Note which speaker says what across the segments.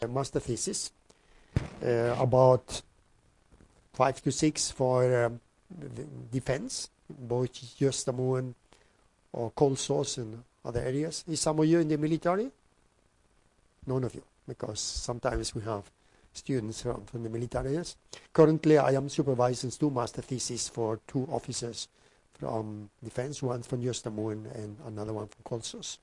Speaker 1: a master thesis, about 5 to 6 for the defense, both Göstamoen or cold source and other areas. Is some of you in the military? None of you, because sometimes we have students from the military areas. Currently, I am supervising 2 master theses for 2 officers from defense, one from Göstamoen and another one from cold source.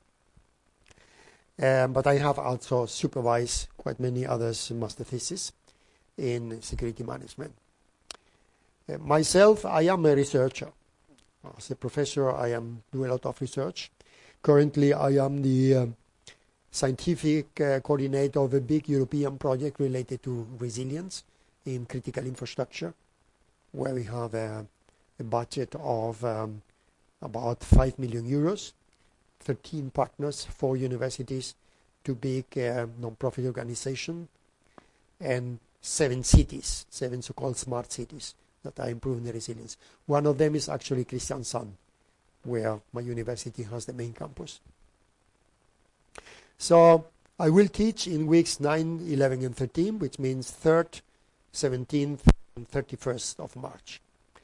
Speaker 1: But I have also supervised quite many others master theses in security management. Myself, I am a researcher. As a professor, I am doing a lot of research. Currently, I am the scientific coordinator of a big European project related to resilience in critical infrastructure, where we have a budget of about 5 million euros, 13 partners, 4 universities, 2 big non-profit organizations, and 7 cities, 7 so-called smart cities that are improving the resilience. One of them is actually Kristiansand, where my university has the main campus. So I will teach in weeks 9, 11, and 13, which means 3rd, 17th, and 31st of March.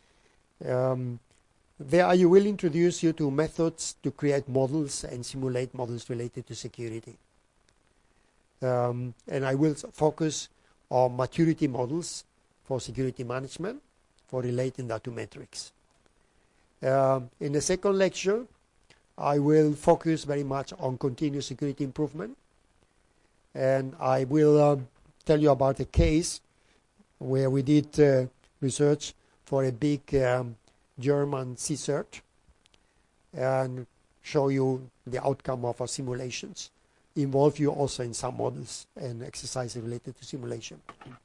Speaker 1: There I will introduce you to methods to create models and simulate models related to security. And I will focus on maturity models for security management, for relating that to metrics. In the second lecture, I will focus very much on continuous security improvement. And I will tell you about a case where we did research for a big German CSIRT and show you the outcome of our simulations. Involve you also in some models and exercises related to simulation.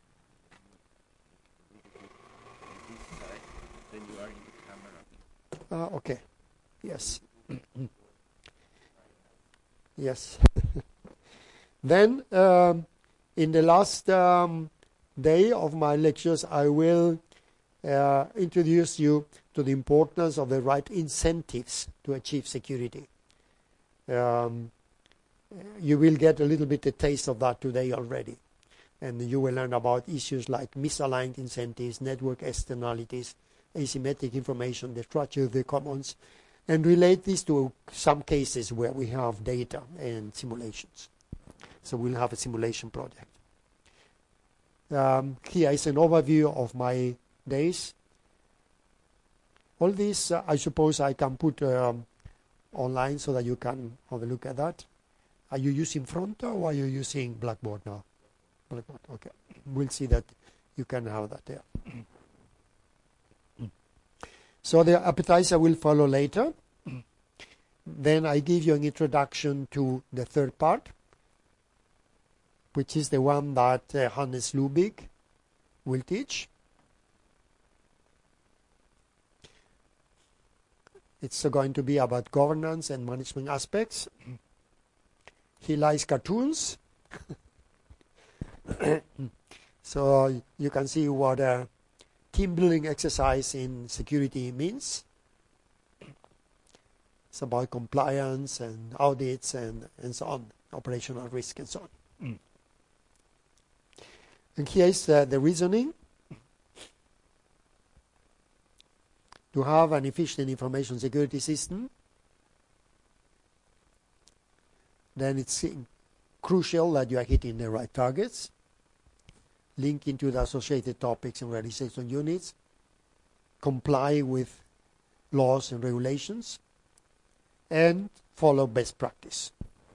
Speaker 2: Then you are in the camera.
Speaker 1: Okay. Yes. Yes. Then, in the last day of my lectures, I will introduce you to the importance of the right incentives to achieve security. You will get a little bit a taste of that today already. And you will learn about issues like misaligned incentives, network externalities, asymmetric information, the structure of the commons, and relate this to some cases where we have data and simulations. So we'll have a simulation project. Here is an overview of my days. All this, I suppose I can put online so that you can have a look at that. Are you using Fronto or are you using Blackboard now? Blackboard, okay. We'll see that you can have that there. So the appetizer will follow later. Then I give you an introduction to the third part, which is the one that Hannes Lubig will teach. It's going to be about governance and management aspects. He likes cartoons. So you can see what a team building exercise in security means. It's about compliance and audits and so on, operational risk and so on. And here is the reasoning. To have an efficient information security system, then it's crucial that you are hitting the right targets, linking to the associated topics and realization units, comply with laws and regulations, and follow best practice.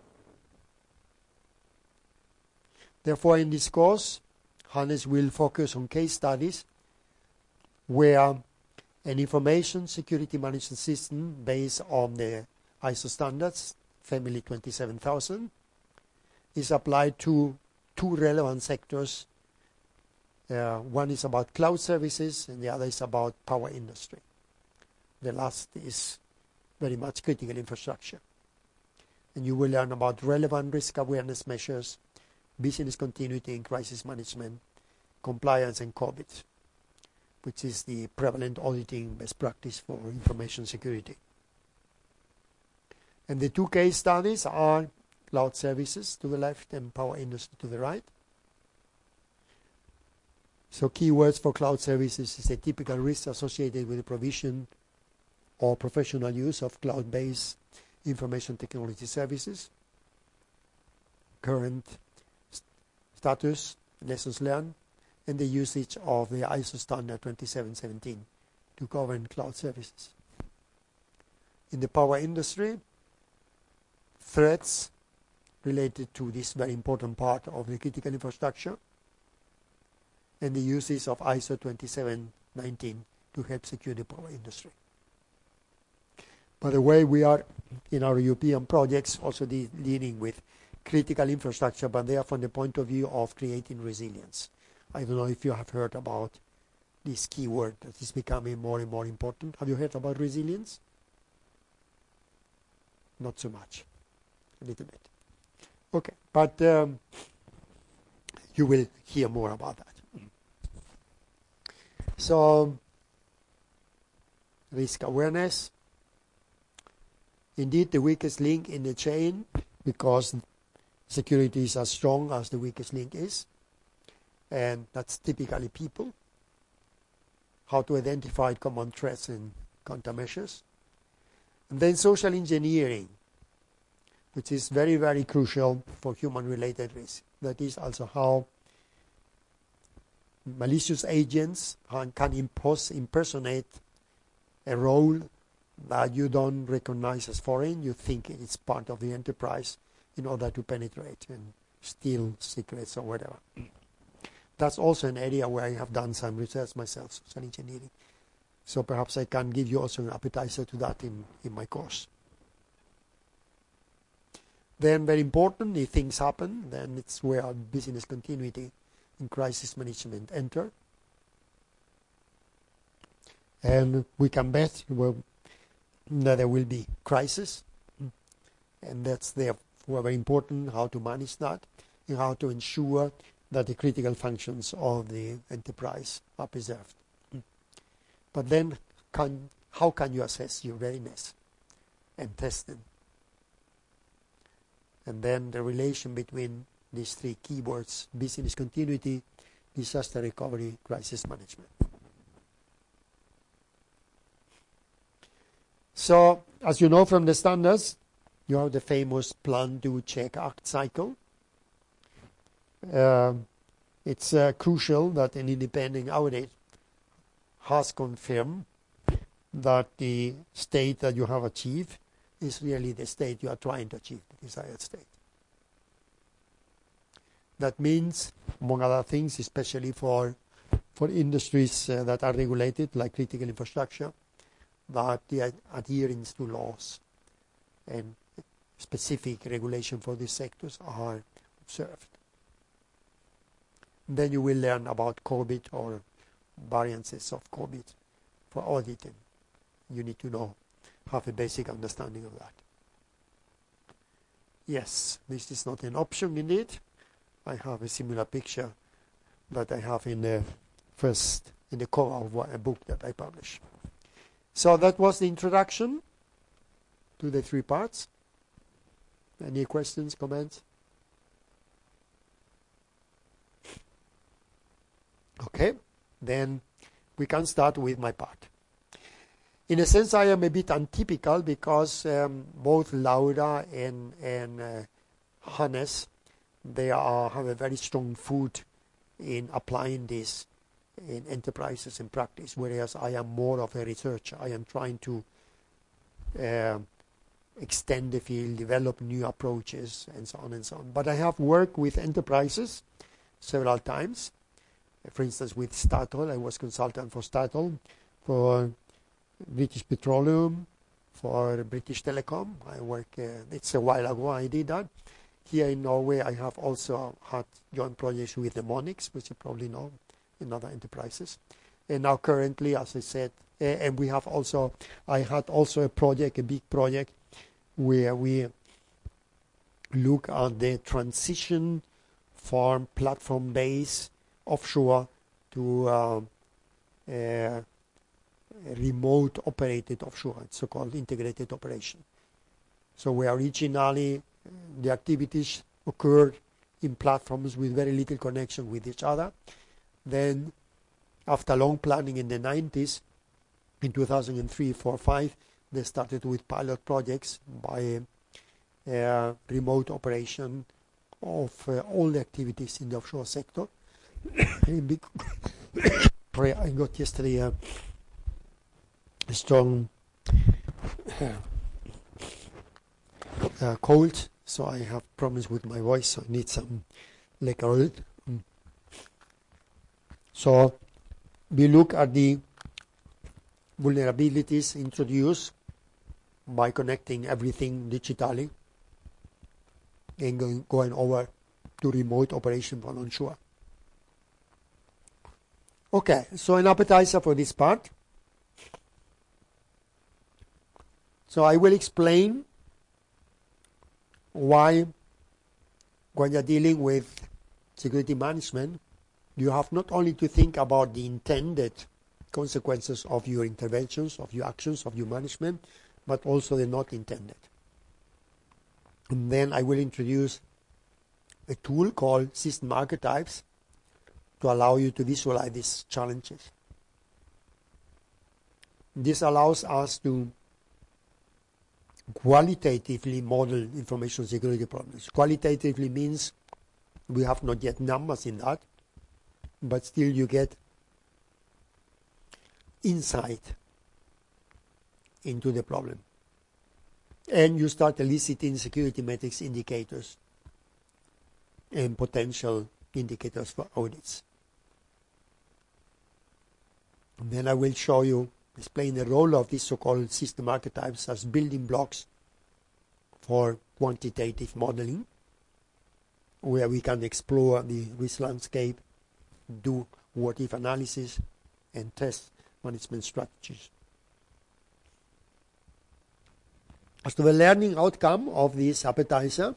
Speaker 1: Therefore, in this course, Hannes will focus on case studies where an information security management system based on the ISO standards, Family 27000, is applied to 2 relevant sectors. One is about cloud services and the other is about power industry. The last is very much critical infrastructure. And you will learn about relevant risk awareness measures, business continuity and crisis management, compliance and COVID, which is the prevalent auditing best practice for information security. And the 2 case studies are cloud services to the left and power industry to the right. So keywords for cloud services is a typical risk associated with the provision or professional use of cloud-based information technology services, current status, lessons learned, and the usage of the ISO standard 2717 to govern cloud services. In the power industry, threats related to this very important part of the critical infrastructure, and the uses of ISO 2719 to help secure the power industry. By the way, we are in our European projects also dealing with critical infrastructure, but they are from the point of view of creating resilience. I don't know if you have heard about this keyword that is becoming more and more important. Have you heard about resilience? Not so much, a little bit. Okay, but you will hear more about that. So, risk awareness. Indeed, the weakest link in the chain, because security is as strong as the weakest link is, and that's typically people. How to identify common threats and countermeasures. And then social engineering, which is very, very crucial for human-related risk. That is also how malicious agents can impersonate a role that you don't recognize as foreign. You think it's part of the enterprise in order to penetrate and steal secrets or whatever. That's also an area where I have done some research myself, social engineering. So perhaps I can give you also an appetizer to that in my course. Then very important, if things happen, then it's where business continuity and crisis management enter. And we can bet that there will be crisis. And that's therefore very important, how to manage that and how to ensure that the critical functions of the enterprise are preserved. But then, how can you assess your readiness and test them? And then the relation between these three keywords: business continuity, disaster recovery, crisis management. So, as you know from the standards, you have the famous plan, do, check, act cycle. It's crucial that an independent audit has confirmed that the state that you have achieved is really the state you are trying to achieve, the desired state. That means, among other things, especially for industries that are regulated, like critical infrastructure, that the adherence to laws and specific regulation for these sectors are observed. Then you will learn about COBIT or variances of COBIT for auditing. You need to have a basic understanding of that. Yes, this is not an option indeed. I have a similar picture that I have in the cover of a book that I published. So that was the introduction to the three parts. Any questions, comments? Okay, then we can start with my part. In a sense, I am a bit untypical because both Laura and Hannes, they have a very strong foot in applying this in enterprises and practice, whereas I am more of a researcher. I am trying to extend the field, develop new approaches, and so on and so on. But I have worked with enterprises several times. For instance, with Statoil, I was consultant for Statoil, for British Petroleum, for British Telecom. I work, it's a while ago I did that. Here in Norway, I have also had joint projects with the Monix, which you probably know, in other enterprises. And now currently, as I said, and we have also, I had also a project, a big project, where we look at the transition from platform-based offshore to remote operated offshore, so-called integrated operation. So we originally the activities occurred in platforms with very little connection with each other. Then, after long planning in the 90s, in 2003, 4, 5, they started with pilot projects by remote operation of all the activities in the offshore sector. I got yesterday a strong cold, so I have problems with my voice, so I need some Läkerol. So we look at the vulnerabilities introduced by connecting everything digitally and going over to remote operation from onshore. Okay, so an appetizer for this part. So I will explain why, when you're dealing with security management, you have not only to think about the intended consequences of your interventions, of your actions, of your management, but also the not intended. And then I will introduce a tool called system archetypes to allow you to visualize these challenges. This allows us to qualitatively model information security problems. Qualitatively means we have not yet numbers in that, but still you get insight into the problem. And you start eliciting security metrics indicators and potential indicators for audits. And then I will show you, explain the role of these so-called system archetypes as building blocks for quantitative modeling, where we can explore the risk landscape, do what-if analysis, and test management strategies. As to the learning outcome of this appetizer,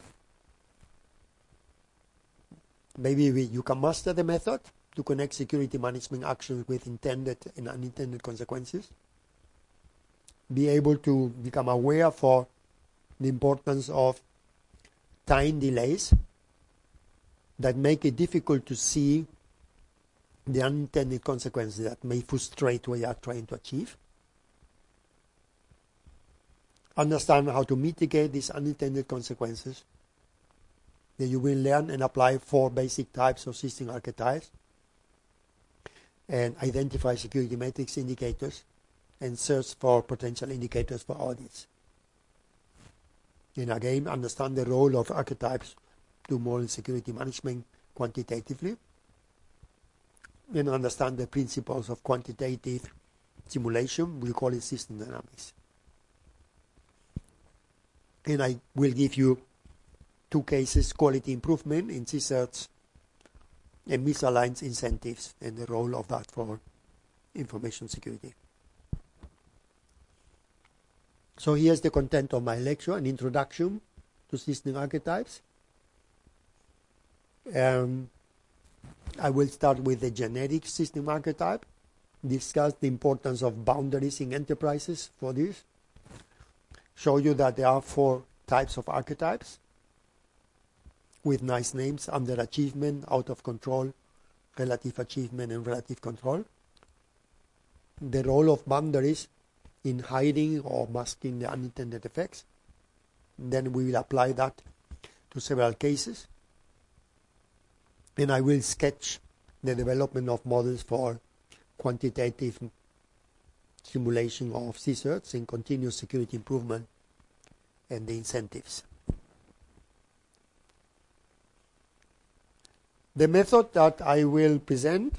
Speaker 1: maybe you can master the method to connect security management actions with intended and unintended consequences. Be able to become aware for the importance of time delays that make it difficult to see the unintended consequences that may frustrate what you are trying to achieve. Understand how to mitigate these unintended consequences. Then you will learn and apply 4 basic types of system archetypes and identify security metrics indicators and search for potential indicators for audits. And again, understand the role of archetypes to model security management quantitatively, and understand the principles of quantitative simulation. We call it system dynamics. And I will give you 2 cases: quality improvement in CSIRTs and misaligned incentives and the role of that for information security. So here's the content of my lecture, an introduction to system archetypes. I will start with the generic system archetype, discuss the importance of boundaries in enterprises for this, show you that there are 4 types of archetypes with nice names: underachievement, out of control, relative achievement, and relative control. The role of boundaries in hiding or masking the unintended effects. Then we will apply that to several cases. And I will sketch the development of models for quantitative simulation of CSIRTs and continuous security improvement and the incentives. The method that I will present,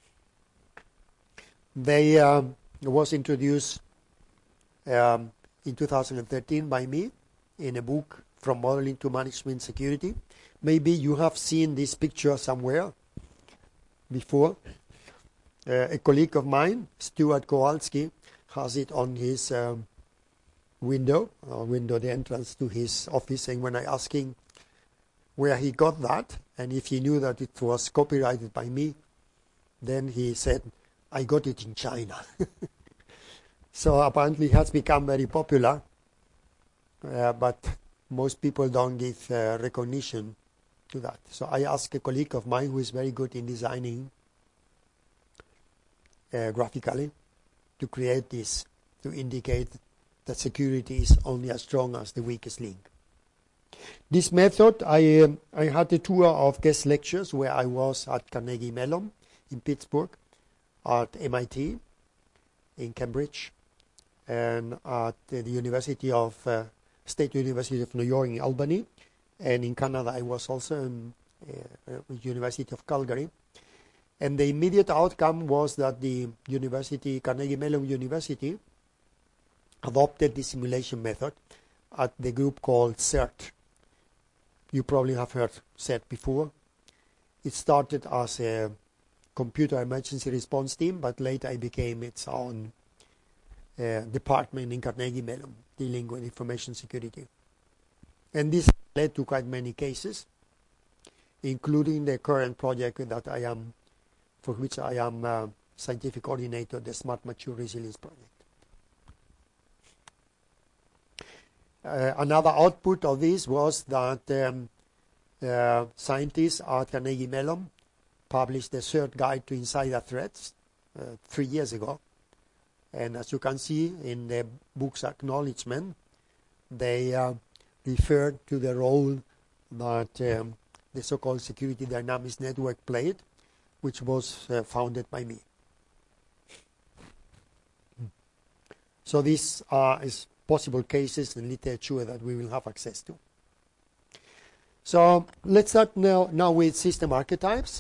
Speaker 1: was introduced in 2013 by me in a book, From Modeling to Management Security. Maybe you have seen this picture somewhere before. A colleague of mine, Stuart Kowalski, has it on his window, the entrance to his office. And when I asked him where he got that, and if he knew that it was copyrighted by me, then he said, I got it in China. So apparently it has become very popular, but most people don't give recognition to that. So I asked a colleague of mine who is very good in designing graphically to create this, to indicate that security is only as strong as the weakest link. This method, I had a tour of guest lectures where I was at Carnegie Mellon in Pittsburgh, at MIT in Cambridge, and at the State University of New York in Albany, and in Canada I was also in University of Calgary. And the immediate outcome was that the university, Carnegie Mellon University, adopted the simulation method at the group called CERT. You probably have heard CERT before. It started as a computer emergency response team, but later it became its own department in Carnegie Mellon dealing with information security. And this led to quite many cases, including the current project for which I am scientific coordinator, the Smart Mature Resilience Project. Another output of this was that scientists at Carnegie Mellon published the CERT Guide to Insider Threats 3 years ago. And as you can see in the book's acknowledgement, they referred to the role that the so-called Security Dynamics Network played, which was founded by me. So these is possible cases in literature that we will have access to. So let's start now with system archetypes.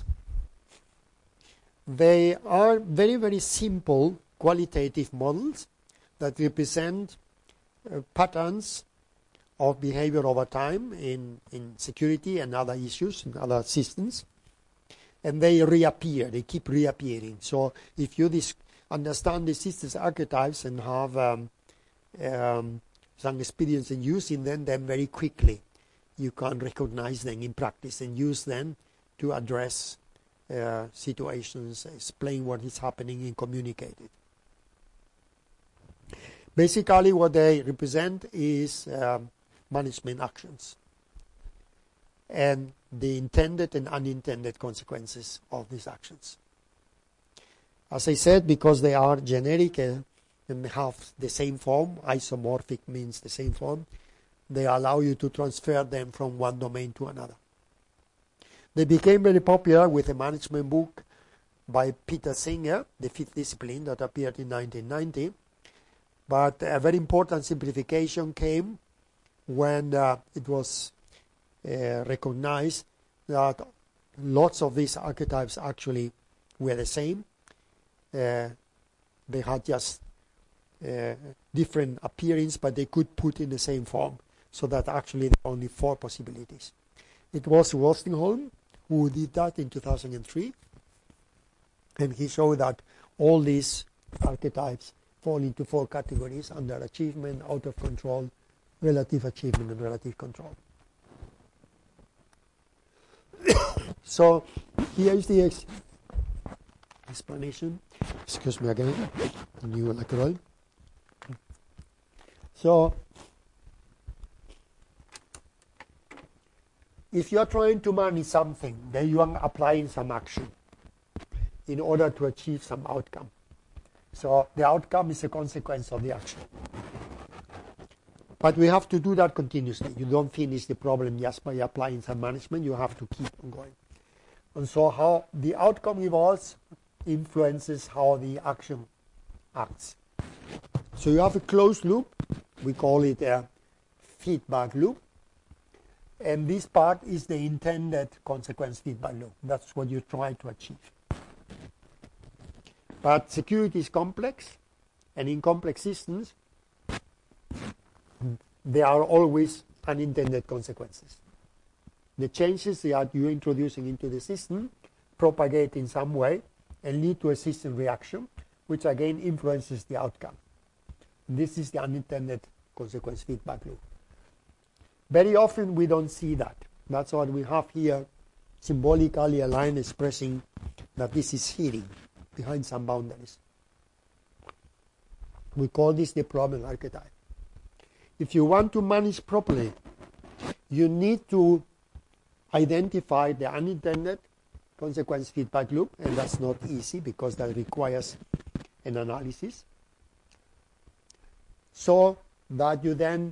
Speaker 1: They are very, very simple qualitative models that represent patterns of behavior over time in security and other issues and other systems. And they reappear, they keep reappearing. So if you understand the systems archetypes and have some experience in using them, then very quickly you can recognize them in practice and use them to address situations, explain what is happening and communicate it. Basically what they represent is management actions and the intended and unintended consequences of these actions. As I said, because they are generic and have the same form, isomorphic means the same form, they allow you to transfer them from one domain to another. They became very popular with a management book by Peter Singer, The Fifth Discipline, that appeared in 1990. But a very important simplification came when it was recognized that lots of these archetypes actually were the same. They had just different appearance, but they could put in the same form, so that actually there are only 4 possibilities. It was Wolstenholme who did that in 2003, and he showed that all these archetypes fall into 4 categories: under achievement, out of control, relative achievement, and relative control. So here is the explanation. Excuse me again, new electrode. So if you are trying to manage something, then you are applying some action in order to achieve some outcome. So the outcome is a consequence of the action. But we have to do that continuously. You don't finish the problem just by applying some management. You have to keep on going. And so how the outcome evolves influences how the action acts. So you have a closed loop. We call it a feedback loop. And this part is the intended consequence feedback loop. That's what you try to achieve. But security is complex, and in complex systems, there are always unintended consequences. The changes that you're introducing into the system propagate in some way and lead to a system reaction, which again influences the outcome. This is the unintended consequence feedback loop. Very often we don't see that. That's what we have here, symbolically a line expressing that this is hidden behind some boundaries. We call this the problem archetype. If you want to manage properly you need to identify the unintended consequence feedback loop, and that's not easy because that requires an analysis. So that you then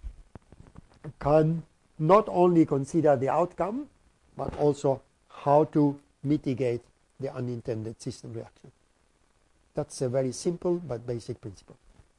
Speaker 1: can not only consider the outcome, but also how to mitigate the unintended system reaction. That's a very simple but basic principle.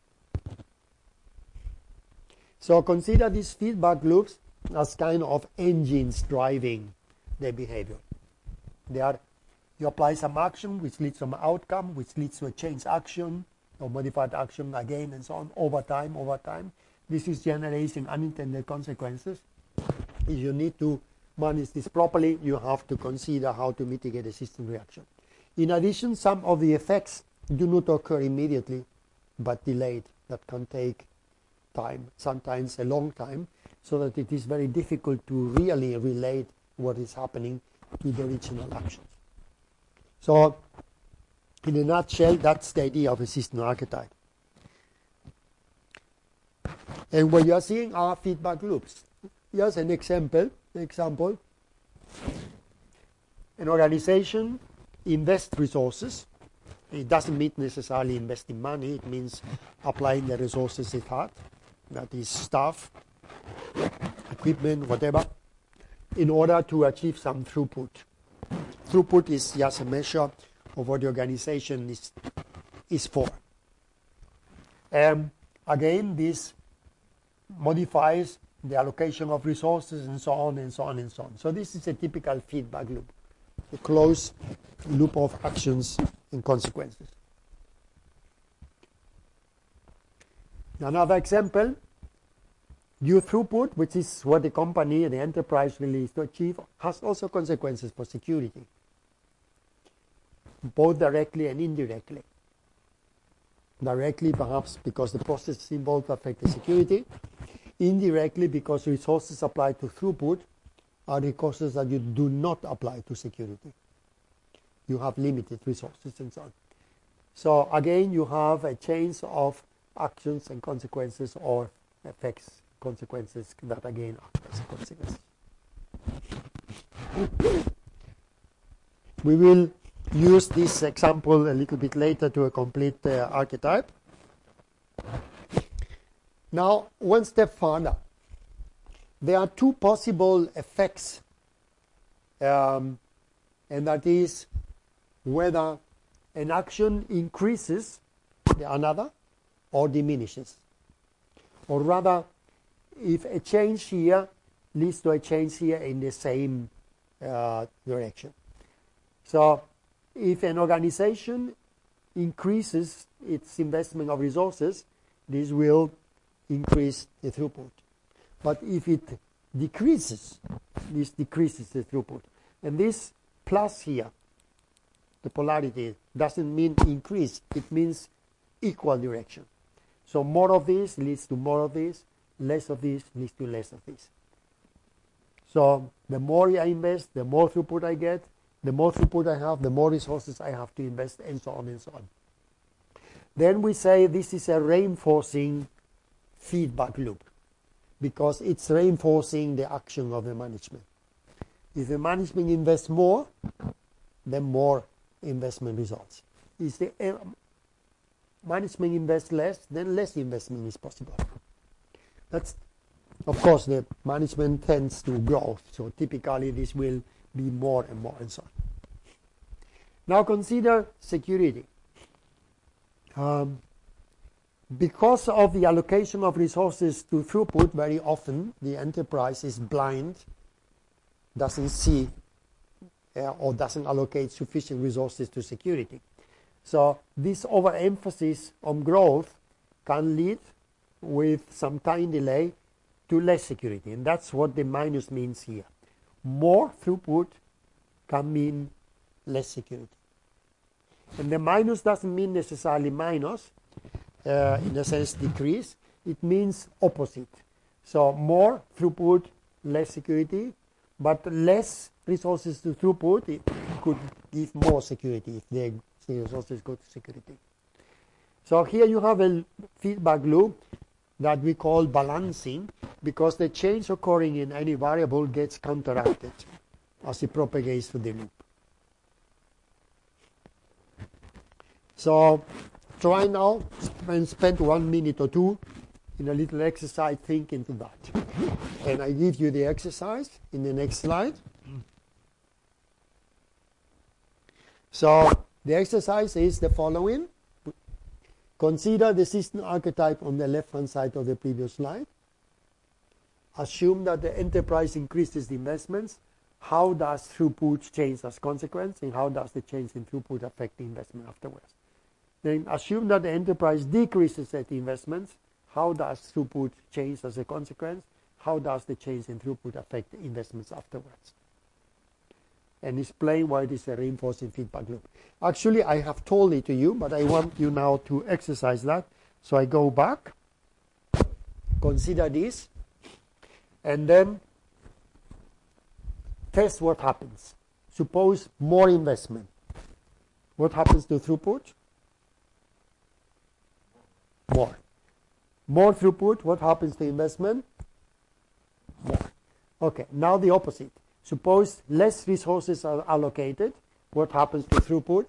Speaker 1: So consider these feedback loops as kind of engines driving the behavior. You apply some action which leads to an outcome, which leads to a changed action or modified action again and so on over time. This is generating unintended consequences. If you need to manage this properly, you have to consider how to mitigate the system reaction. In addition, some of the effects do not occur immediately, but delayed. That can take time, sometimes a long time, so that it is very difficult to really relate what is happening to the original actions. So, in a nutshell, that's the idea of a system archetype. And what you are seeing are feedback loops. Here's an example. An organization invests resources. It doesn't mean necessarily investing money. It means applying the resources it had. That is staff, equipment, whatever, in order to achieve some throughput. Throughput is just a measure of what the organization is for. Again, this modifies the allocation of resources and so on and so on and so on. So this is a typical feedback loop, a closed loop of actions and consequences. Another example, due throughput, which is what the company, the enterprise really is to achieve, has also consequences for security, both directly and indirectly. Directly, perhaps because the processes involved affect the security. Indirectly, because resources applied to throughput are resources that you do not apply to security. You have limited resources and so on. So again, you have a chain of actions and consequences, or effects, consequences that again act as consequences. We will use this example a little bit later to complete the archetype. Now, one step further. There are two possible effects, and that is whether an action increases another or diminishes. Or rather, if a change here leads to a change here in the same direction. So, if an organization increases its investment of resources, this will increase the throughput. But if it decreases, this decreases the throughput. And this plus here, the polarity, doesn't mean increase. It means equal direction. So more of this leads to more of this, less of this leads to less of this. So the more I invest, the more throughput I get. The more throughput I have, the more resources I have to invest, and so on and so on. Then we say this is a reinforcing feedback loop, because it's reinforcing the action of the management. If the management invests more, then more investment results. If the management invests less, then less investment is possible. That's, of course, the management tends to grow, so typically this will be more and more and so on. Now consider security. Because of the allocation of resources to throughput, very often the enterprise is blind, doesn't see or doesn't allocate sufficient resources to security. So this overemphasis on growth can lead, with some time delay, to less security. And that's what the minus means here. More throughput can mean less security. And the minus doesn't mean necessarily minus, in a sense decrease. It means opposite. So more throughput, less security, but less resources to throughput, it could give more security if the resources go to security. So here you have a feedback loop that we call balancing, because the change occurring in any variable gets counteracted as it propagates through the loop. So try now and spend 1 minute or two in a little exercise thinking to that. And I give you the exercise in the next slide. So the exercise is the following. Consider the system archetype on the left-hand side of the previous slide. Assume that the enterprise increases the investments. How does throughput change as a consequence, and how does the change in throughput affect the investment afterwards? Then assume that the enterprise decreases at the investments. How does throughput change as a consequence? How does the change in throughput affect the investments afterwards? And explain why it is a reinforcing feedback loop. Actually, I have told it to you, but I want you now to exercise that. So I go back, consider this, and then test what happens. Suppose more investment. What happens to throughput? More. More throughput, what happens to investment? More. Okay, now the opposite. Suppose less resources are allocated. What happens to throughput?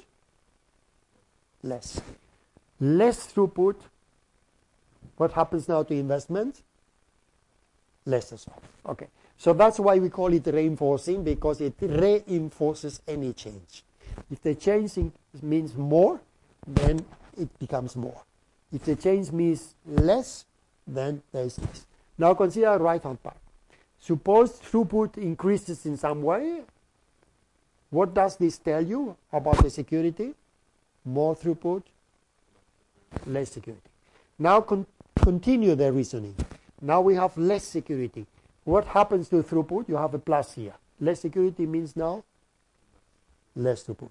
Speaker 1: Less. Less throughput. What happens now to investment? Less as well. Okay. So that's why we call it reinforcing, because it reinforces any change. If the change means more, then it becomes more. If the change means less, then there is less. Now consider the right-hand part. Suppose throughput increases in some way. What does this tell you about the security? More throughput, less security. Now continue the reasoning. Now we have less security. What happens to throughput? You have a plus here. Less security means now less throughput.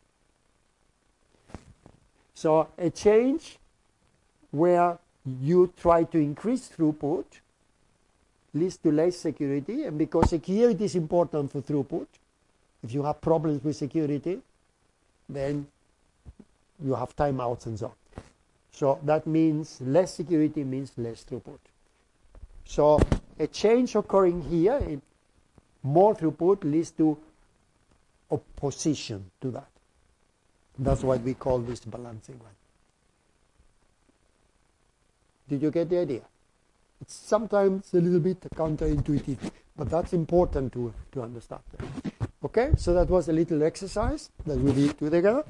Speaker 1: So a change where you try to increase throughput leads to less security, and because security is important for throughput, if you have problems with security, then you have timeouts and so on. So that means less security means less throughput. So a change occurring here, more throughput, leads to opposition to that. That's why we call this balancing one. Did you get the idea? It's sometimes a little bit counterintuitive, but that's important to understand. Okay, so that was a little exercise that we did together.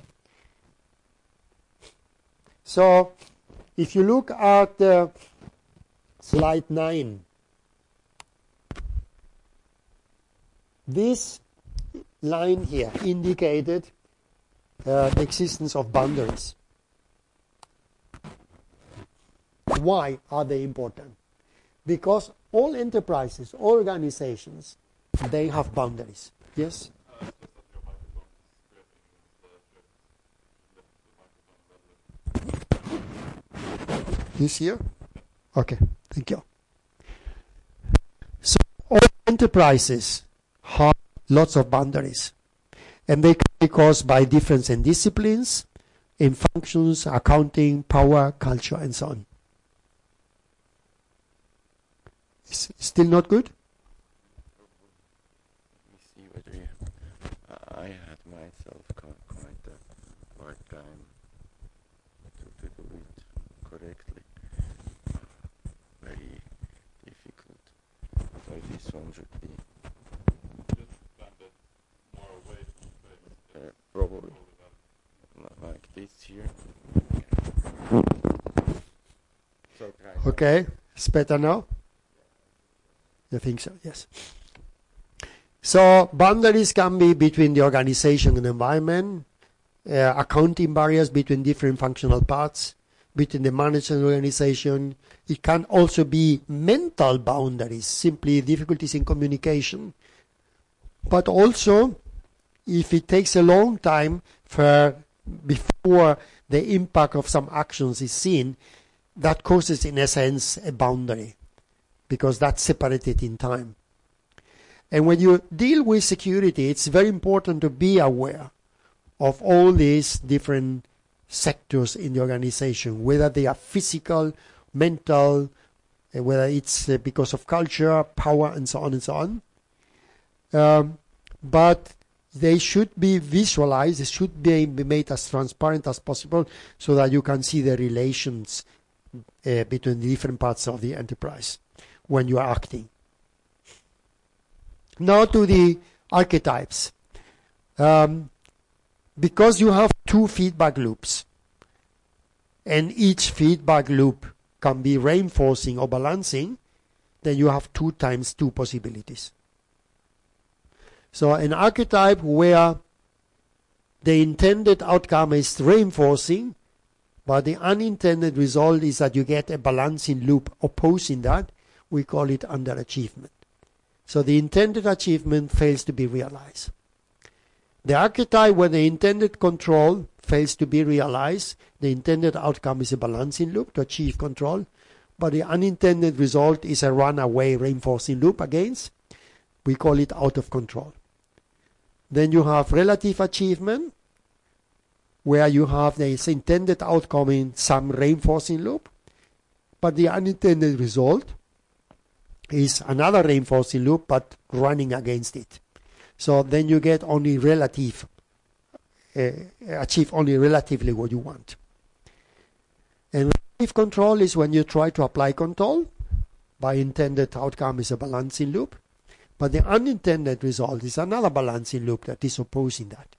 Speaker 1: So if you look at slide 9, this line here indicated the existence of boundaries. Why are they important? Because all enterprises, all organizations, they have boundaries. Yes? This here? Okay, thank you. So all enterprises have lots of boundaries, and they can be caused by difference in disciplines, in functions, accounting, power, culture, and so on. Still not good?
Speaker 2: Let me see whether I had myself quite a hard time to do it correctly. Very difficult. So this one should be just banded more away from the face. Probably like this here. So
Speaker 1: okay, it's better now? I think so, yes. So boundaries can be between the organization and environment, accounting barriers between different functional parts, between the management organization. It can also be mental boundaries, simply difficulties in communication. But also, if it takes a long time before the impact of some actions is seen, that causes, in a sense, a boundary, because that's separated in time. And when you deal with security, it's very important to be aware of all these different sectors in the organization, whether they are physical, mental, whether it's because of culture, power, and so on and so on. But they should be visualized, they should be made as transparent as possible so that you can see the relations between the different parts of the enterprise when you are acting. Now to the archetypes. Because you have two feedback loops, and each feedback loop can be reinforcing or balancing, then you have 2 times 2 possibilities. So an archetype where the intended outcome is reinforcing, but the unintended result is that you get a balancing loop opposing that, we call it underachievement. So the intended achievement fails to be realized. The archetype where the intended control fails to be realized, the intended outcome is a balancing loop to achieve control, but the unintended result is a runaway reinforcing loop against. We call it out of control. Then you have relative achievement, where you have the intended outcome in some reinforcing loop, but the unintended result is another reinforcing loop, but running against it. So then you get only relative, achieve only relatively what you want. And relative control is when you try to apply control, by intended outcome is a balancing loop, but the unintended result is another balancing loop that is opposing that.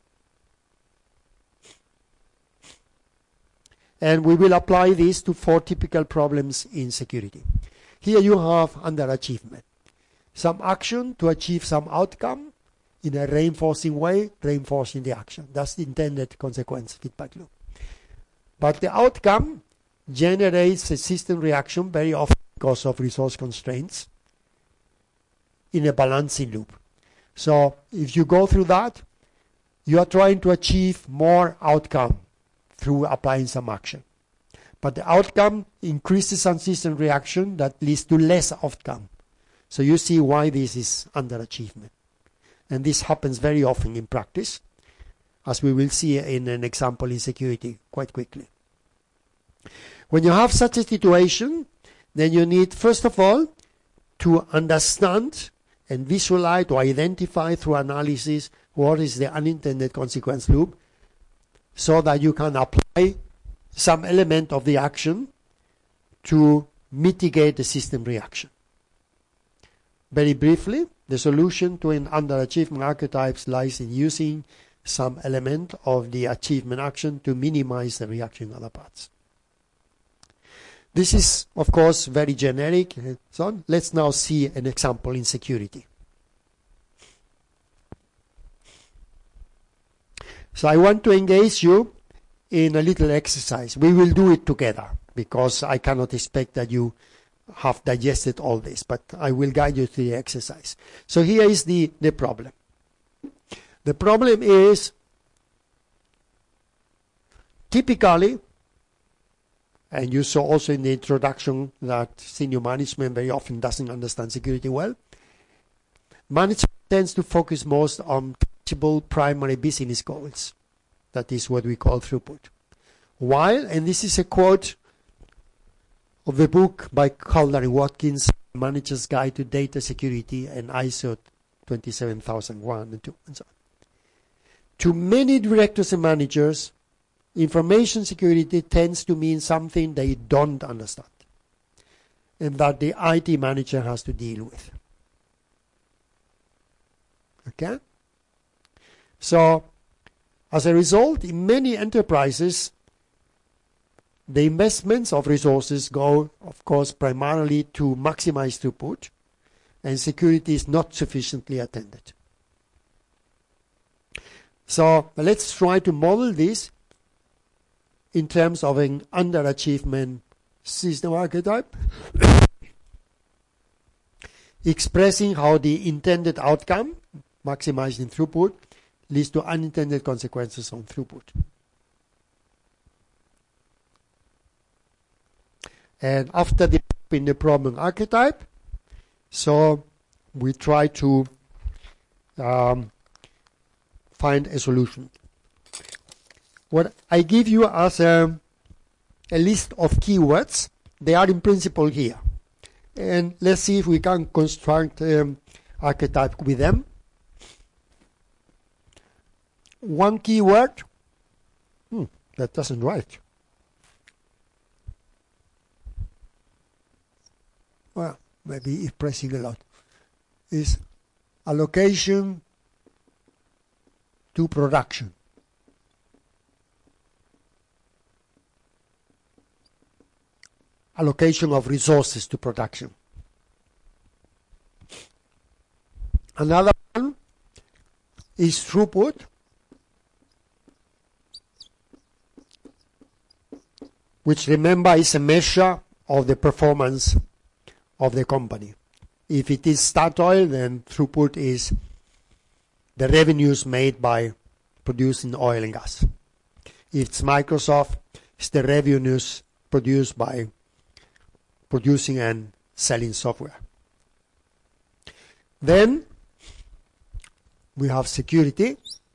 Speaker 1: And we will apply this to 4 typical problems in security. Here you have underachievement. Some action to achieve some outcome in a reinforcing way, reinforcing the action. That's the intended consequence feedback loop. But the outcome generates a system reaction very often because of resource constraints in a balancing loop. So if you go through that, you are trying to achieve more outcome through applying some action. But the outcome increases some system reaction that leads to less outcome. So you see why this is underachievement. And this happens very often in practice, as we will see in an example in security quite quickly. When you have such a situation, then you need, first of all, to understand and visualize or identify through analysis what is the unintended consequence loop, so that you can apply some element of the action to mitigate the system reaction. Very briefly, the solution to an underachievement archetypes lies in using some element of the achievement action to minimize the reaction in other parts. This is, of course, very generic and so on. Let's now see an example in security. So I want to engage you in a little exercise. We will do it together because I cannot expect that you have digested all this, but I will guide you through the exercise. So here is the problem. The problem is typically, and you saw also in the introduction that senior management very often doesn't understand security well. Management tends to focus most on tangible primary business goals. That is what we call throughput. While, and this is a quote of the book by Calder and Watkins, Manager's Guide to Data Security and ISO 27001 and 2 and so on. To many directors and managers, information security tends to mean something they don't understand and that the IT manager has to deal with. Okay? So, as a result, in many enterprises, the investments of resources go, of course, primarily to maximize throughput, and security is not sufficiently attended. So let's try to model this in terms of an underachievement system archetype, expressing how the intended outcome, maximizing throughput, leads to unintended consequences on throughput. And after developing the problem archetype, so we try to find a solution. What I give you as a list of keywords, they are in principle here. and let's see if we can construct archetype with them. One keyword. That doesn't write. Well, maybe if pressing a lot. Is allocation to production. Allocation of resources to production. Another one is throughput. Which, remember, is a measure of the performance of the company. If it is Statoil, then throughput is the revenues made by producing oil and gas. If it's Microsoft, it's the revenues produced by producing and selling software. Then we have security.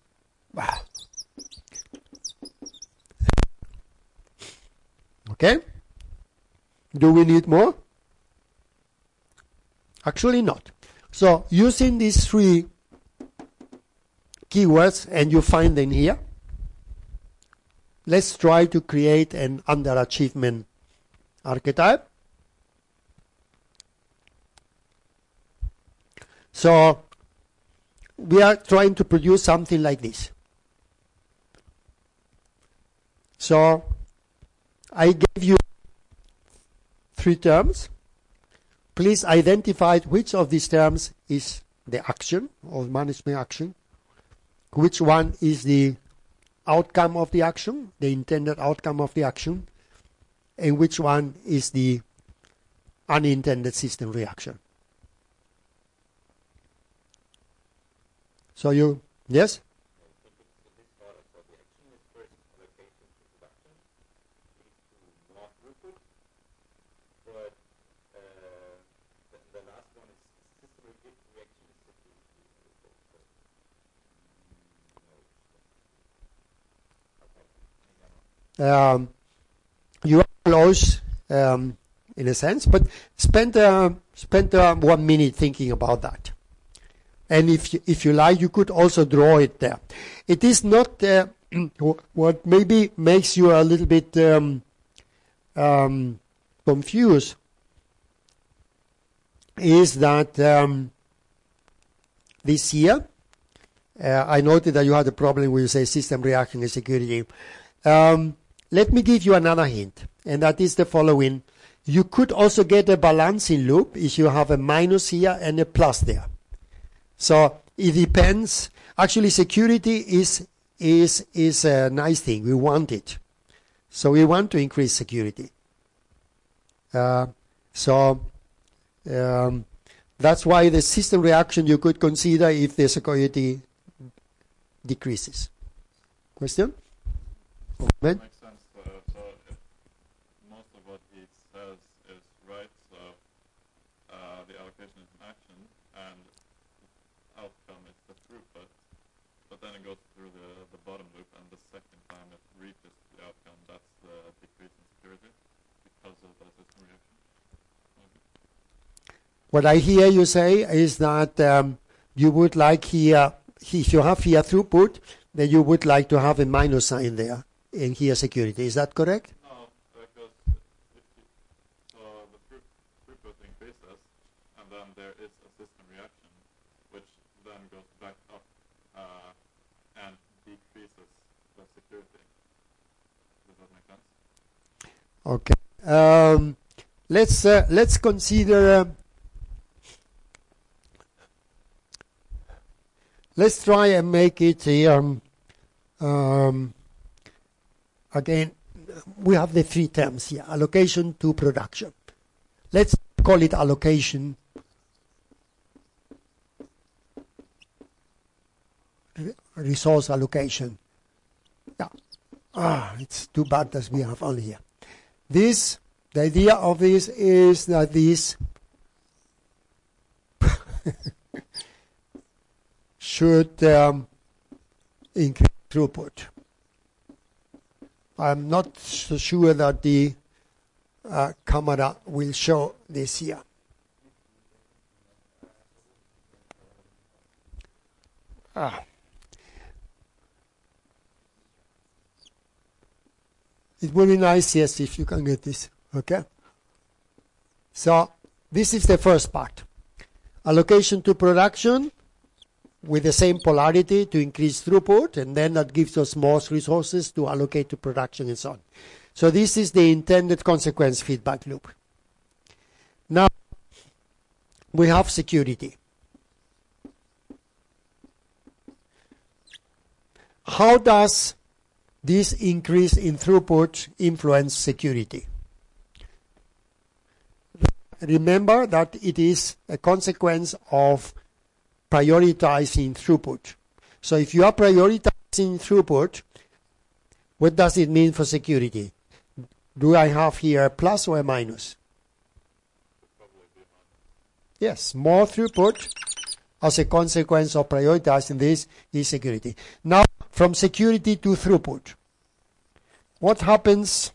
Speaker 1: Okay? Do we need more? Actually not. So using these three keywords, and you find them here, let's try to create an underachievement archetype. So we are trying to produce something like this. So I gave you three terms. Please identify which of these terms is the action or management action, which one is the outcome of the action, the intended outcome of the action, and which one is the unintended system reaction. So you, yes? You are close in a sense, but spend 1 minute thinking about that. And if you like, you could also draw it there. It is not what maybe makes you a little bit confused is that this year, I noted that you had a problem when you say system reaction and security. Let me give you another hint, and that is the following. You could also get a balancing loop if you have a minus here and a plus there. So it depends. Actually, security is a nice thing. We want it. So we want to increase security. That's why the system reaction you could consider if the security decreases. Question? Comment?
Speaker 3: Makes sense. So if most of what he says is right, so the allocation is an action and outcome is the throughput, but then it goes through the bottom loop, and the second time it reaches the outcome, that's the decrease in security because of the system reaction. Okay.
Speaker 1: What I hear you say is that you would like here, if you have here throughput, then you would like to have a minus sign there in here security. Is that correct?
Speaker 3: No, because so the throughput increases, and then there is a system reaction, which then goes back up and decreases the security. Does that make sense?
Speaker 1: Okay. Let's consider. Let's try and make it here. Again, we have the three terms here: allocation to production. Let's call it allocation. Resource allocation. Yeah. It's too bad that we have only here. The idea of this is that this should increase throughput. I'm not so sure that the camera will show this here. It would be nice, yes, if you can get this. Okay? So, this is the first part. Allocation to production with the same polarity to increase throughput, and then that gives us more resources to allocate to production and so on. So this is the intended consequence feedback loop. Now, we have security. How does this increase in throughput influence security? Remember that it is a consequence of prioritizing throughput. So if you are prioritizing throughput, what does it mean for security? Do I have here a plus or a minus? Yes, more throughput as a consequence of prioritizing this is security. Now, from security to throughput, what happens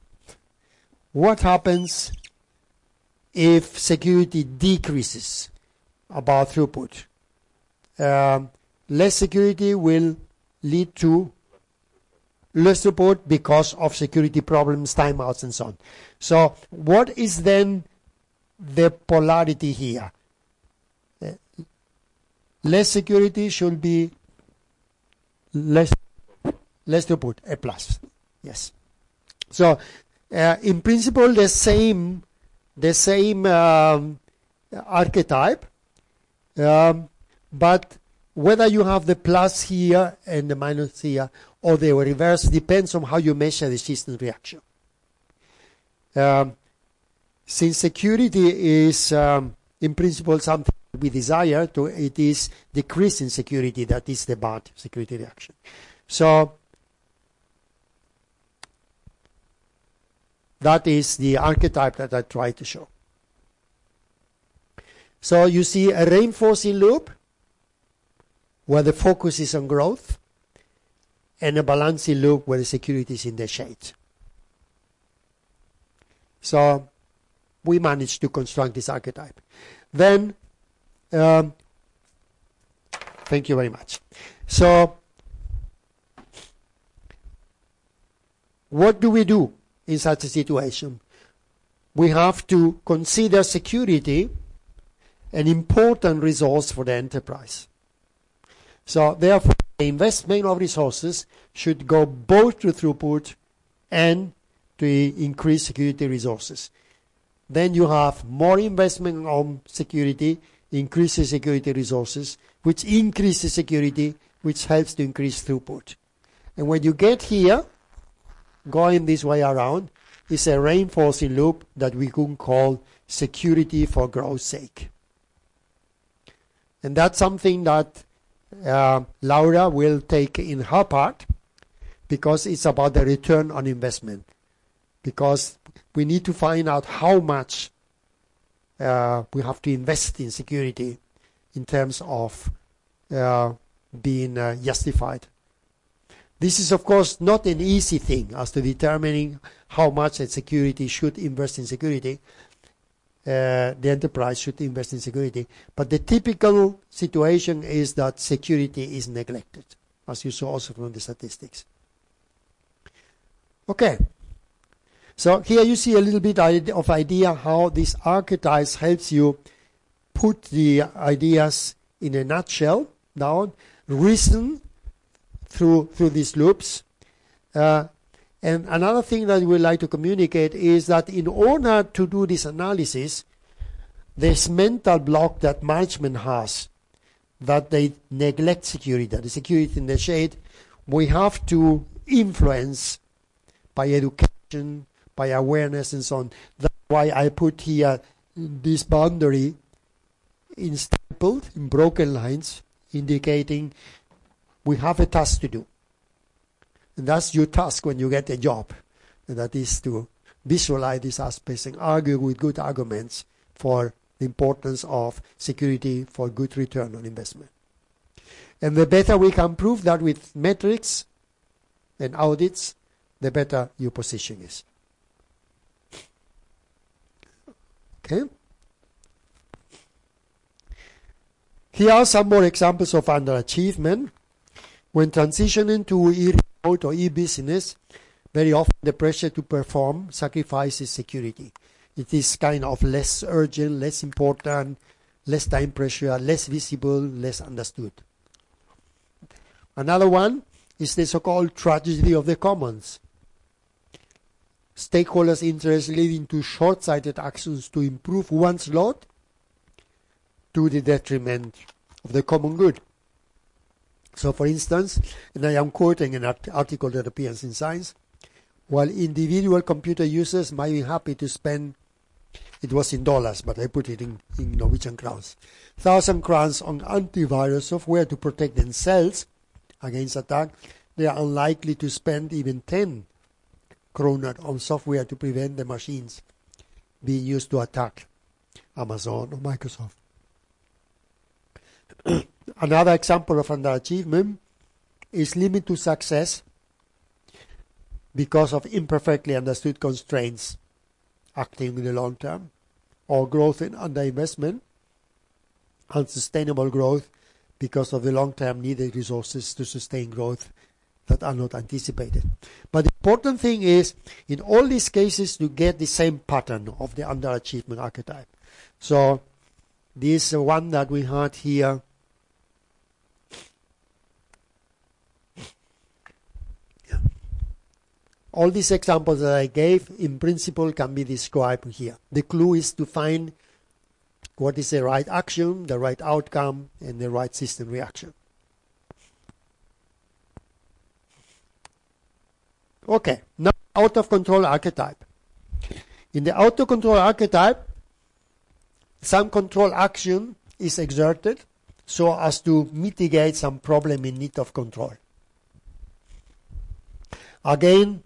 Speaker 1: if security decreases about throughput? Less security will lead to less throughput because of security problems, timeouts, and so on. So what is then the polarity here? Less security should be less throughput, a plus. Yes. So in principle, the same archetype, but whether you have the plus here and the minus here or the reverse depends on how you measure the system reaction. Since security is in principle something we desire, it is decreasing security that is the bad security reaction. So that is the archetype that I try to show. So you see a reinforcing loop where the focus is on growth, and a balancing loop where the security is in the shade. So we managed to construct this archetype. Then, thank you very much. So, what do we do in such a situation? We have to consider security an important resource for the enterprise. So therefore, the investment of resources should go both to throughput and to increase security resources. Then you have more investment on security, increases security resources, which increases security, which helps to increase throughput. And when you get here, going this way around, is a reinforcing loop that we could call security for growth's sake. And that's something that Laura will take in her part, because it's about the return on investment. Because we need to find out how much we have to invest in security in terms of being justified. This is, of course, not an easy thing as to determining how much a security should invest in security. The enterprise should invest in security. But the typical situation is that security is neglected, as you saw also from the statistics. Okay. So here you see a little bit of idea how this archetype helps you put the ideas in a nutshell down, reason through these loops. And another thing that we like to communicate is that in order to do this analysis, this mental block that management has, that they neglect security, that the security in the shade, we have to influence by education, by awareness and so on. That's why I put here this boundary stapled in broken lines, indicating we have a task to do. And that's your task when you get a job. And that is to visualize these aspects and argue with good arguments for the importance of security for good return on investment. And the better we can prove that with metrics and audits, the better your position is. Okay? Here are some more examples of underachievement. When transitioning to e-remote or e-business, very often the pressure to perform sacrifices security. It is kind of less urgent, less important, less time pressure, less visible, less understood. Another one is the so-called tragedy of the commons. Stakeholders' interests leading to short-sighted actions to improve one's lot to the detriment of the common good. So, for instance, and I am quoting an article that appears in Science, while individual computer users might be happy to spend, it was in dollars, but I put it in Norwegian crowns, 1,000 crowns on antivirus software to protect themselves against attack, they are unlikely to spend even 10 kroner on software to prevent the machines being used to attack Amazon or Microsoft. Another example of underachievement is limit to success because of imperfectly understood constraints acting in the long term, or growth in underinvestment, unsustainable growth because of the long-term needed resources to sustain growth that are not anticipated. But the important thing is, in all these cases, to get the same pattern of the underachievement archetype. So this one that we had here, all these examples that I gave, in principle, can be described here. The clue is to find what is the right action, the right outcome, and the right system reaction. Okay, now out of control archetype. In the out of control archetype, some control action is exerted so as to mitigate some problem in need of control. Again,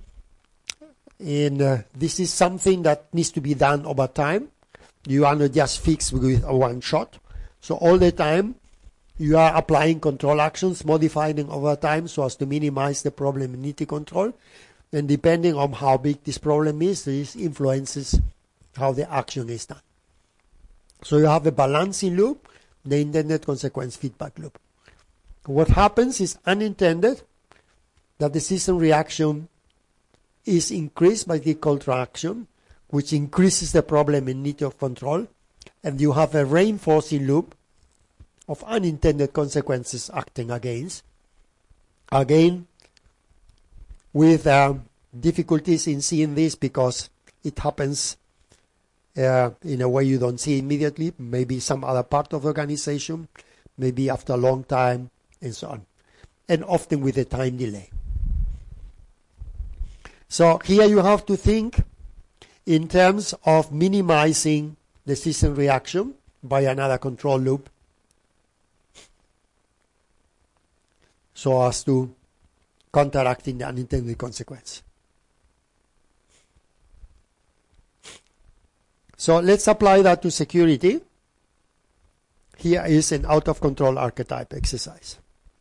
Speaker 1: this is something that needs to be done over time. You are not just fixed with a one shot. So all the time you are applying control actions, modifying them over time so as to minimize the problem in need to control. And depending on how big this problem is, this influences how the action is done. So you have a balancing loop, the intended consequence feedback loop. What happens is unintended, that the system reaction is increased by the contraction, which increases the problem in need of control, and you have a reinforcing loop of unintended consequences acting against. Again, with difficulties in seeing this because it happens in a way you don't see immediately, maybe some other part of the organization, maybe after a long time, and so on. And often with a time delay. So here you have to think in terms of minimizing the system reaction by another control loop so as to counteracting the unintended consequence. So let's apply that to security. Here is an out of control archetype exercise.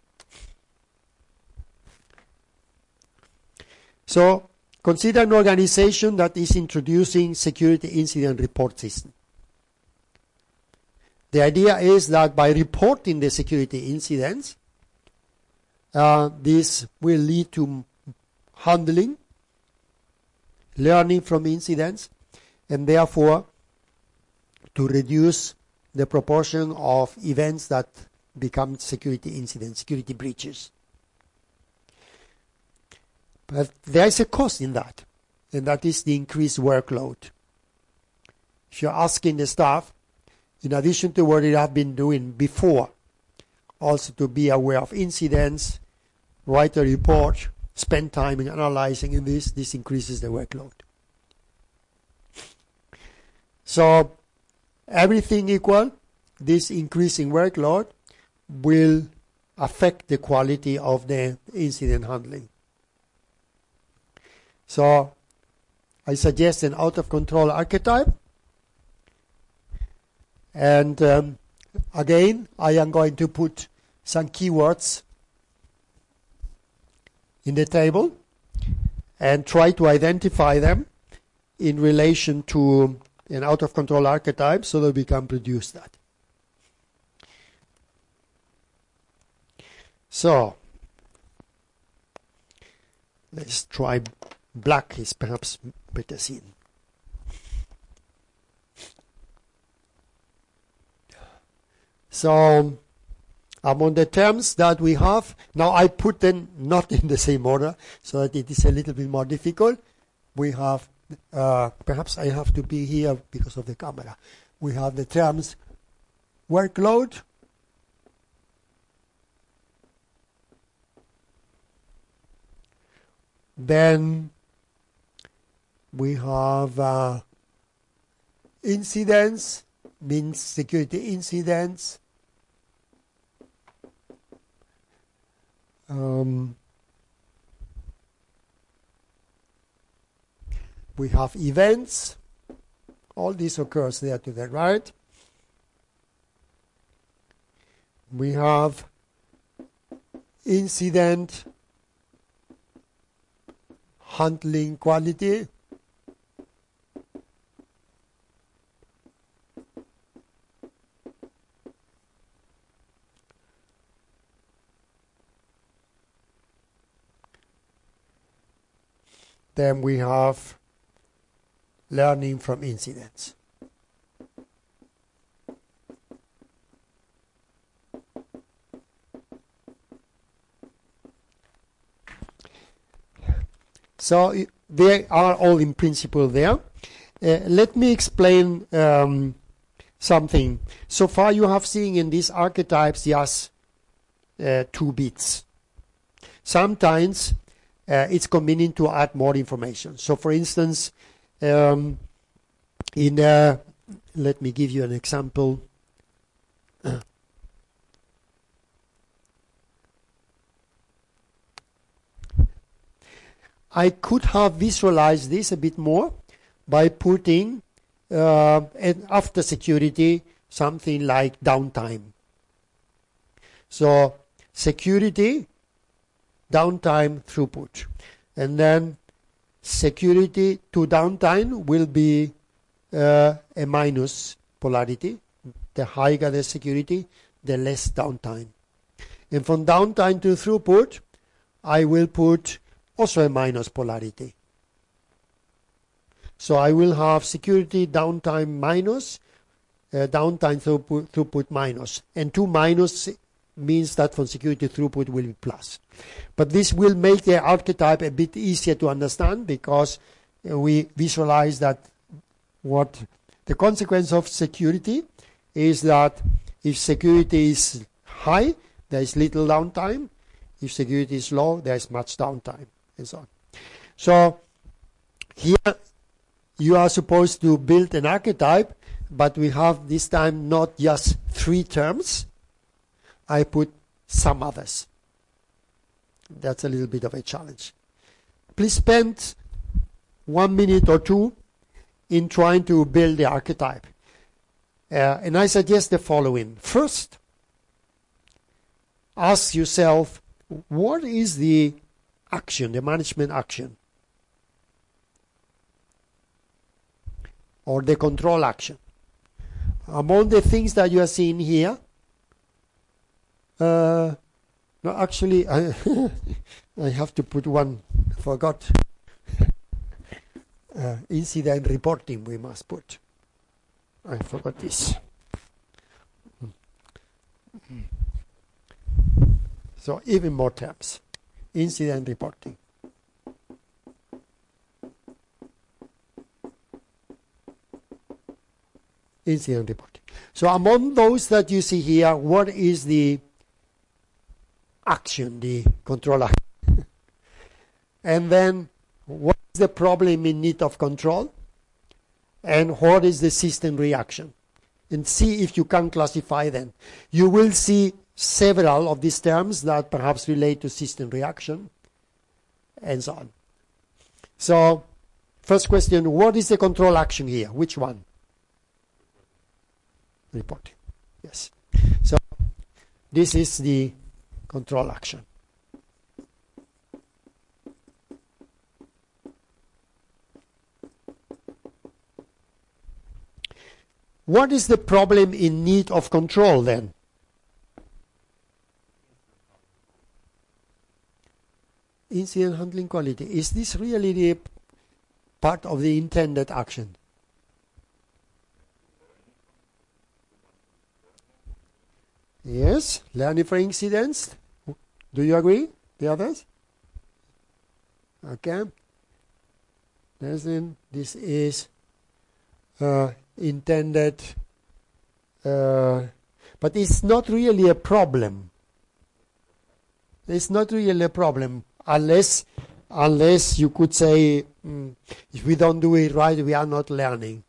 Speaker 1: So consider an organization that is introducing security incident report system. The idea is that by reporting the security incidents, this will lead to handling, learning from incidents, and therefore to reduce the proportion of events that become security incidents, security breaches. But there is a cost in that, and that is the increased workload. If you're asking the staff, in addition to what they have been doing before, also to be aware of incidents, write a report, spend time in analyzing in this increases the workload. So, everything equal, this increasing workload will affect the quality of the incident handling. So, I suggest an out-of-control archetype. And again, I am going to put some keywords in the table and try to identify them in relation to an out-of-control archetype so that we can produce that. So, let's try black is perhaps better seen. So, among the terms that we have, now I put them not in the same order so that it is a little bit more difficult. We have, perhaps I have to be here because of the camera. We have the terms workload, then we have incidents, means security incidents. We have events. All this occurs there to the right. We have incident handling quality. Then we have learning from incidents. So they are all in principle there. Let me explain something. So far you have seen in these archetypes just 2 bits. Sometimes it's convenient to add more information. So for instance, let me give you an example. I could have visualized this a bit more by putting after security something like downtime. So security, downtime, throughput. And then security to downtime will be a minus polarity. The higher the security, the less downtime. And from downtime to throughput, I will put also a minus polarity. So I will have security downtime minus, downtime throughput minus. And 2 minus means that from security throughput will be plus. But this will make the archetype a bit easier to understand because we visualize that what the consequence of security is that if security is high, there is little downtime. If security is low, there is much downtime, and so on. So here you are supposed to build an archetype, but we have this time not just 3 terms. I put some others. That's a little bit of a challenge. Please spend 1 minute or 2 in trying to build the archetype. And I suggest the following. First, ask yourself, what is the action, the management action? Or the control action? Among the things that you are seeing here, no, actually, I have to put one, I forgot. Incident reporting we must put. I forgot this. So even more terms. Incident reporting. Incident reporting. So among those that you see here, what is the action, the control action? And then what is the problem in need of control? And what is the system reaction? And see if you can classify them. You will see several of these terms that perhaps relate to system reaction and so on. So, first question, what is the control action here? Which one? Reporting. Yes. So, this is the control action. What is the problem in need of control then? incident handling quality. Is this really the part of the intended action? Yes, learning from incidents. Do you agree, the others? Okay. Then this is intended, but it's not really a problem. It's not really a problem unless you could say, if we don't do it right, we are not learning.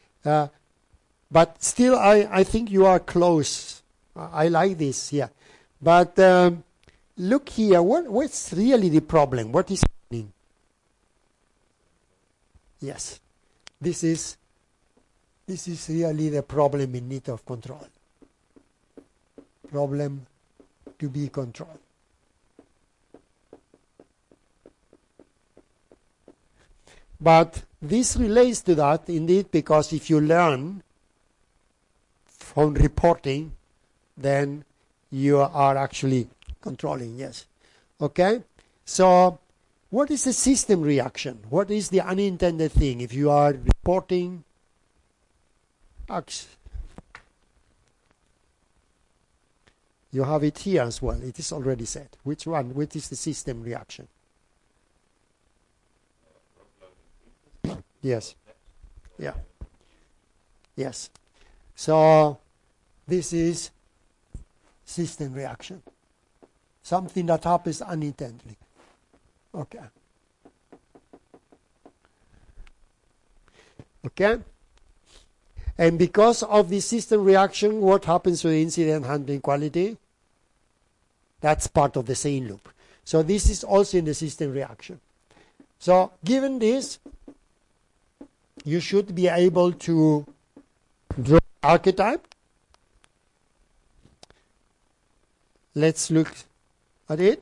Speaker 1: But still, I think you are close. I like this here. But look here, what's really the problem? What is happening? Yes, this is really the problem in need of control. Problem to be controlled. But this relates to that indeed, because if you learn from reporting, then you are actually controlling, yes. Okay? So, what is the system reaction? What is the unintended thing if you are reporting acts? You have it here as well. It is already said. Which one? Which is the system reaction? Yes. Yeah. Yes. So, this is system reaction. Something that happens unintendedly. Okay. Okay? And because of the system reaction, what happens to the incident handling quality? That's part of the same loop. So this is also in the system reaction. So given this, you should be able to draw archetype. Let's look at it.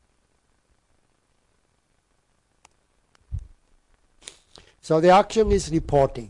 Speaker 1: So the action is reporting.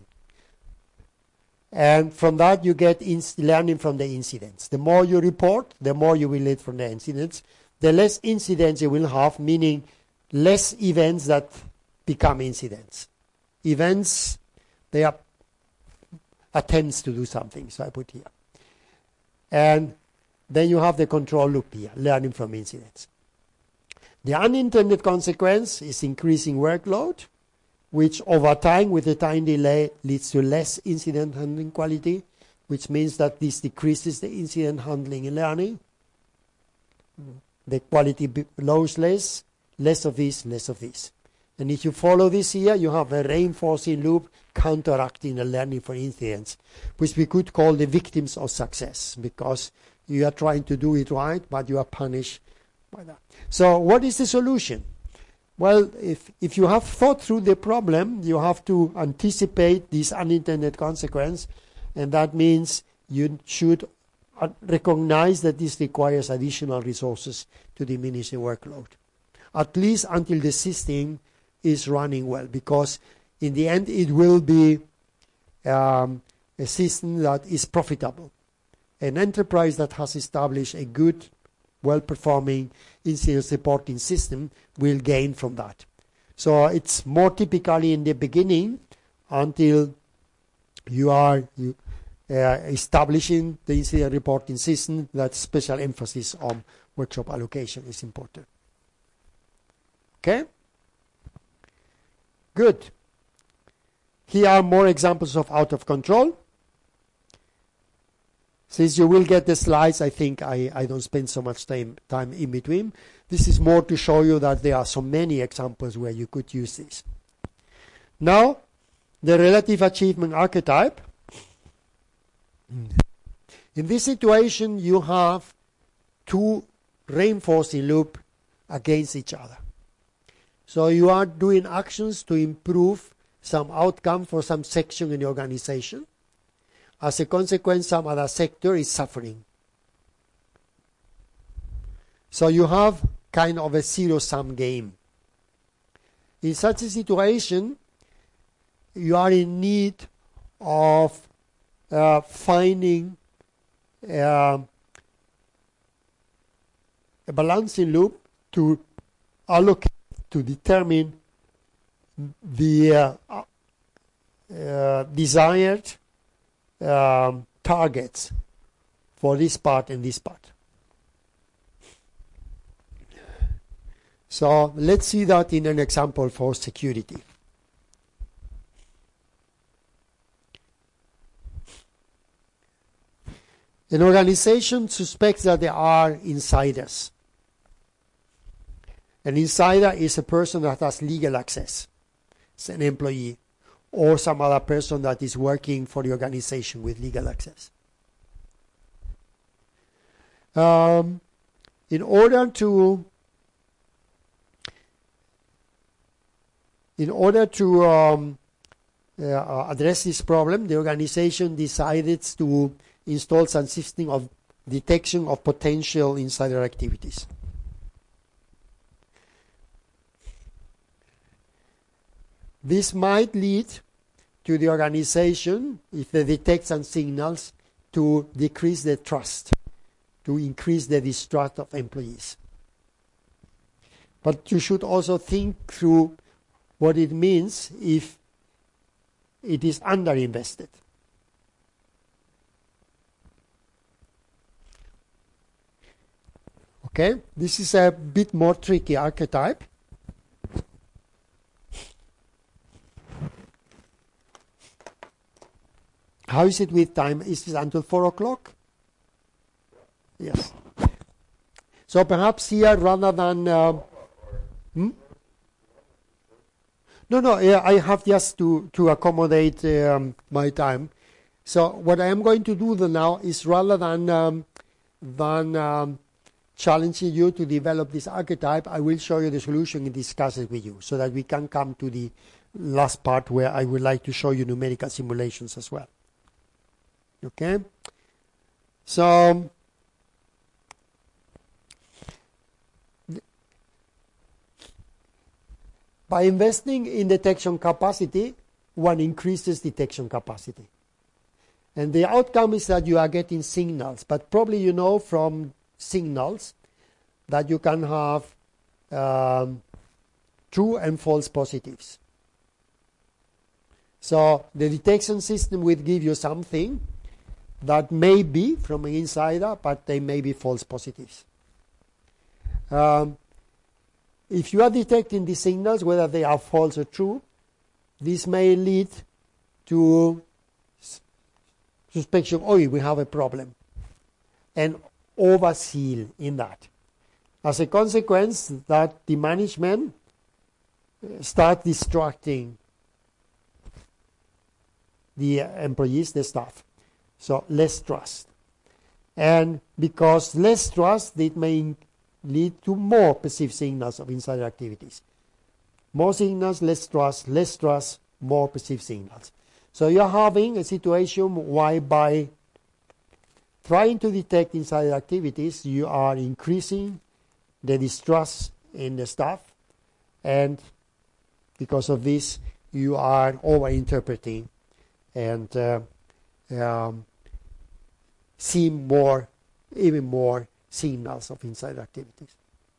Speaker 1: And from that you get learning from the incidents. The more you report, the more you will learn from the incidents. The less incidents you will have, meaning less events that become incidents. Events, they are attempts to do something, so I put here. And then you have the control loop here, learning from incidents. The unintended consequence is increasing workload, which over time, with the time delay, leads to less incident handling quality, which means that this decreases the incident handling and learning. The quality lows less of this, less of this. And if you follow this here, you have a reinforcing loop counteracting the learning from incidents, which we could call the victims of success, because you are trying to do it right, but you are punished by that. So what is the solution? Well, if you have thought through the problem, you have to anticipate this unintended consequence, and that means you should recognize that this requires additional resources to diminish the workload, at least until the system is running well, because in the end it will be a system that is profitable. An enterprise that has established a good, well-performing incident reporting system will gain from that. So it's more typically in the beginning, until you are establishing the incident reporting system, that special emphasis on workshop allocation is important. Okay? Good. Here are more examples of out of control. Since you will get the slides, I think I don't spend so much time in between. This is more to show you that there are so many examples where you could use this. Now, the relative achievement archetype. In this situation, you have two reinforcing loops against each other. So you are doing actions to improve some outcome for some section in the organization. As a consequence, some other sector is suffering. So you have kind of a zero-sum game. In such a situation, you are in need of finding a balancing loop to allocate to determine the desired targets for this part and this part. So let's see that in an example for security. An organization suspects that there are insiders. An insider is a person that has legal access. It's an employee or some other person that is working for the organization with legal access. In order to address this problem, the organization decided to install some system of detection of potential insider activities. This might lead to the organization, if they detect some signals, to decrease the trust, to increase the distrust of employees. But you should also think through what it means if it is underinvested. Okay, this is a bit more tricky archetype. How is it with time? Is it until 4 o'clock? Yes. So perhaps here, rather than... No, I have just to accommodate my time. So what I am going to do now is, rather than challenging you to develop this archetype, I will show you the solution and discuss it with you, so that we can come to the last part where I would like to show you numerical simulations as well. Okay? So by investing in detection capacity, one increases detection capacity. And the outcome is that you are getting signals. But probably you know from signals that you can have true and false positives. So the detection system will give you something that may be from an insider, but they may be false positives. If you are detecting the signals, whether they are false or true, this may lead to suspicion, oh, we have a problem, and overzeal in that. As a consequence, that the management start distracting the employees, the staff. So less trust. And because less trust, it may lead to more perceived signals of insider activities. More signals, less trust, more perceived signals. So you're having a situation why, by trying to detect insider activities, you are increasing the distrust in the staff, and because of this, you are over-interpreting and see even more signals of insider activities.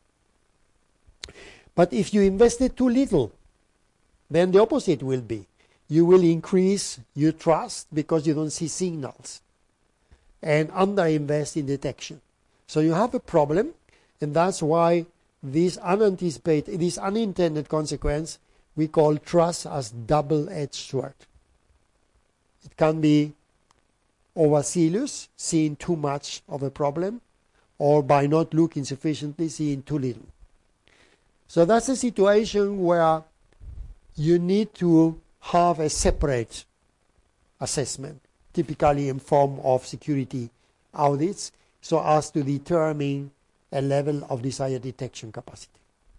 Speaker 1: But if you invested too little, then the opposite will be. You will increase your trust because you don't see signals, and underinvest in detection. So you have a problem, and that's why this unintended consequence we call trust as double-edged sword. It can be overzealous, seeing too much of a problem, or by not looking sufficiently, seeing too little. So that's a situation where you need to have a separate assessment, typically in form of security audits, so as to determine a level of desired detection capacity.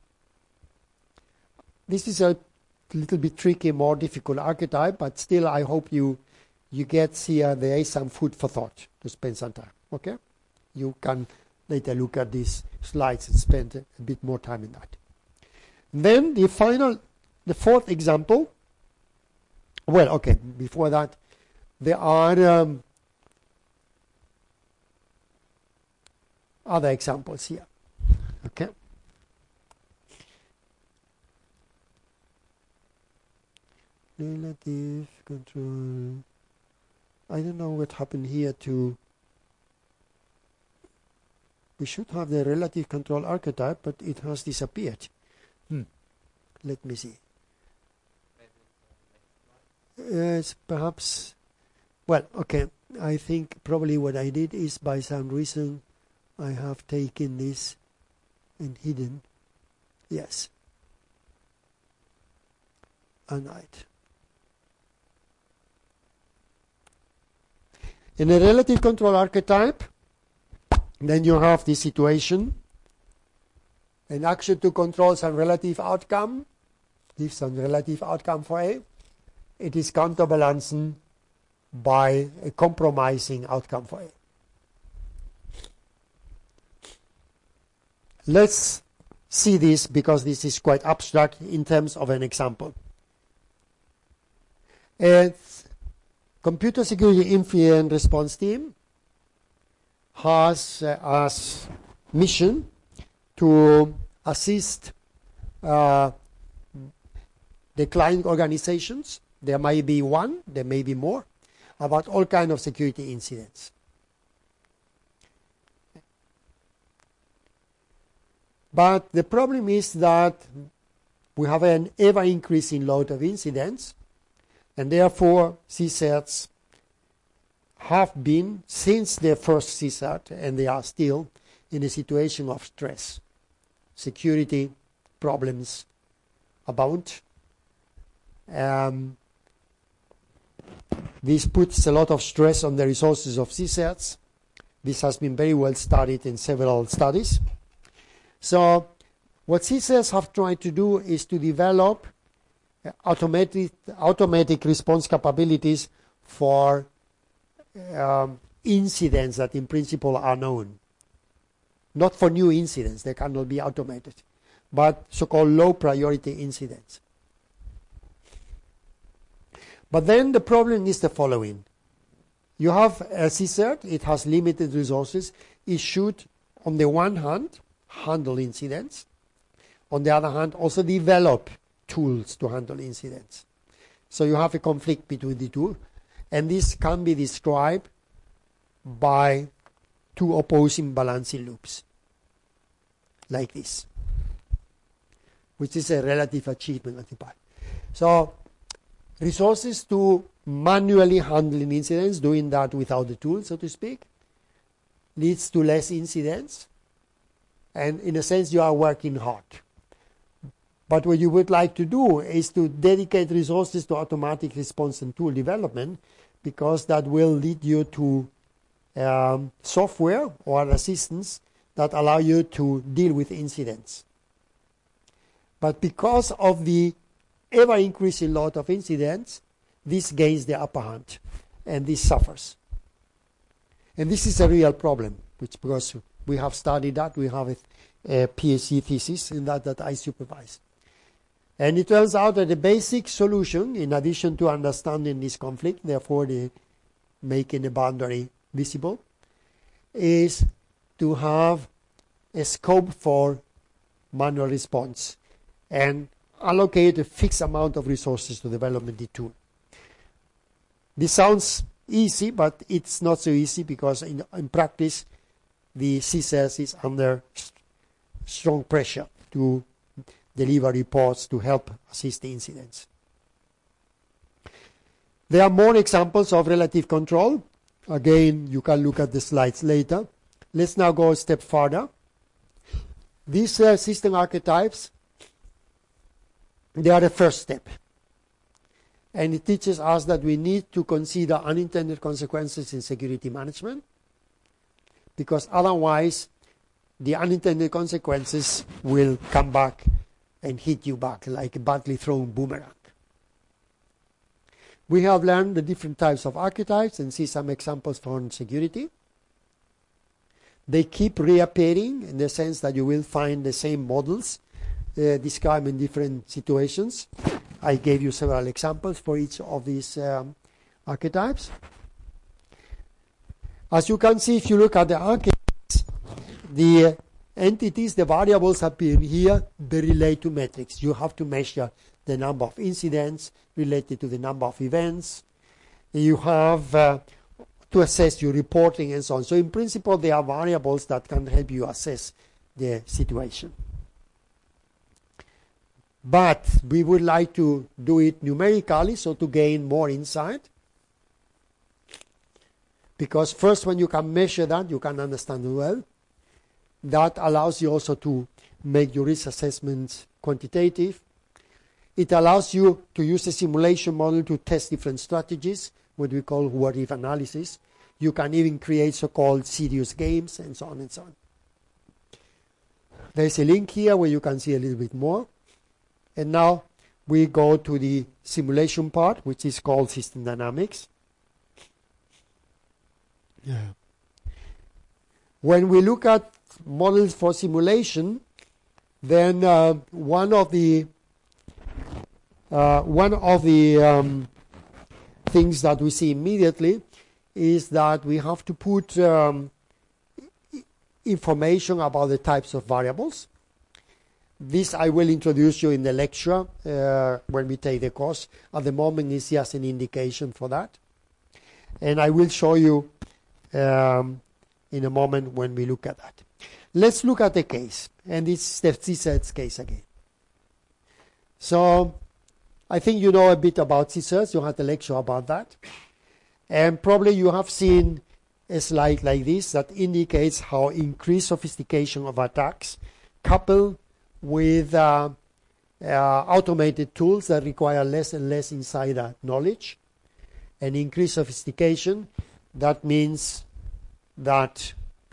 Speaker 1: This is a little bit tricky, more difficult archetype, but still I hope you get here, there is some food for thought to spend some time. Okay? You can later look at these slides and spend a bit more time in that. Then the fourth example. Well, okay, before that, there are other examples here. Okay? Relative control. I don't know what happened here to... We should have the relative control archetype, but it has disappeared. Let me see. Yes, perhaps... Well, okay. I think probably what I did is, by some reason, I have taken this and hidden. Yes. And right. In a relative control archetype, then you have this situation. An action to control some relative outcome, give some relative outcome for A. It is counterbalanced by a compromising outcome for A. Let's see this, because this is quite abstract, in terms of an example. A computer security incident response team has as mission to assist the client organizations. There may be one, there may be more, about all kinds of security incidents. But the problem is that we have an ever increasing load of incidents, and therefore CSATs have been, since their first CSAT, and they are still in a situation of stress. Security problems abound. This puts a lot of stress on the resources of CSATs. This has been very well studied in several studies. So what CSATs have tried to do is to develop automatic response capabilities for incidents that in principle are known. Not for new incidents, they cannot be automated, but so-called low priority incidents. But then the problem is the following. You have a CSAT, it has limited resources. It should, on the one hand, handle incidents. On the other hand, also develop tools to handle incidents. So you have a conflict between the two. And this can be described by two opposing balancing loops, like this, which is a relative achievement of the part. So resources to manually handling incidents, doing that without the tool, so to speak, leads to less incidents. And in a sense, you are working hard. But what you would like to do is to dedicate resources to automatic response and tool development, because that will lead you to software or assistance that allow you to deal with incidents. But because of the ever-increasing load of incidents, this gains the upper hand, and this suffers. And this is a real problem, because we have studied that. We have a PhD thesis in that I supervise. And it turns out that the basic solution, in addition to understanding this conflict, therefore making the boundary visible, is to have a scope for manual response and allocate a fixed amount of resources to development the tool. This sounds easy, but it's not so easy, because in practice, the CSAT is under strong pressure to deliver reports to help assist the incidents. There are more examples of relative control. Again, you can look at the slides later. Let's now go a step further. These system archetypes, they are the first step. And it teaches us that we need to consider unintended consequences in security management, because otherwise the unintended consequences will come back and hit you back like a badly thrown boomerang. We have learned the different types of archetypes and see some examples from security. They keep reappearing, in the sense that you will find the same models described in different situations. I gave you several examples for each of these archetypes. As you can see, if you look at the archetypes, the entities, the variables appear here, they relate to metrics. You have to measure the number of incidents related to the number of events. You have to assess your reporting and so on. So in principle, there are variables that can help you assess the situation. But we would like to do it numerically, so to gain more insight. Because first, when you can measure that, you can understand it well. That allows you also to make your risk assessments quantitative. It allows you to use a simulation model to test different strategies, what we call what-if analysis. You can even create so-called serious games and so on and so on. There's a link here where you can see a little bit more. And now we go to the simulation part, which is called system dynamics. Yeah. When we look at models for simulation, then one of the things that we see immediately is that we have to put information about the types of variables. This I will introduce you in the lecture when we take the course. At the moment, it's just an indication for that. And I will show you in a moment when we look at that. Let's look at the case. And this is the CSATS case again. So I think you know a bit about CSATS. You had a lecture about that. And probably you have seen a slide like this that indicates how increased sophistication of attacks coupled with automated tools that require less and less insider knowledge and increased sophistication. That means that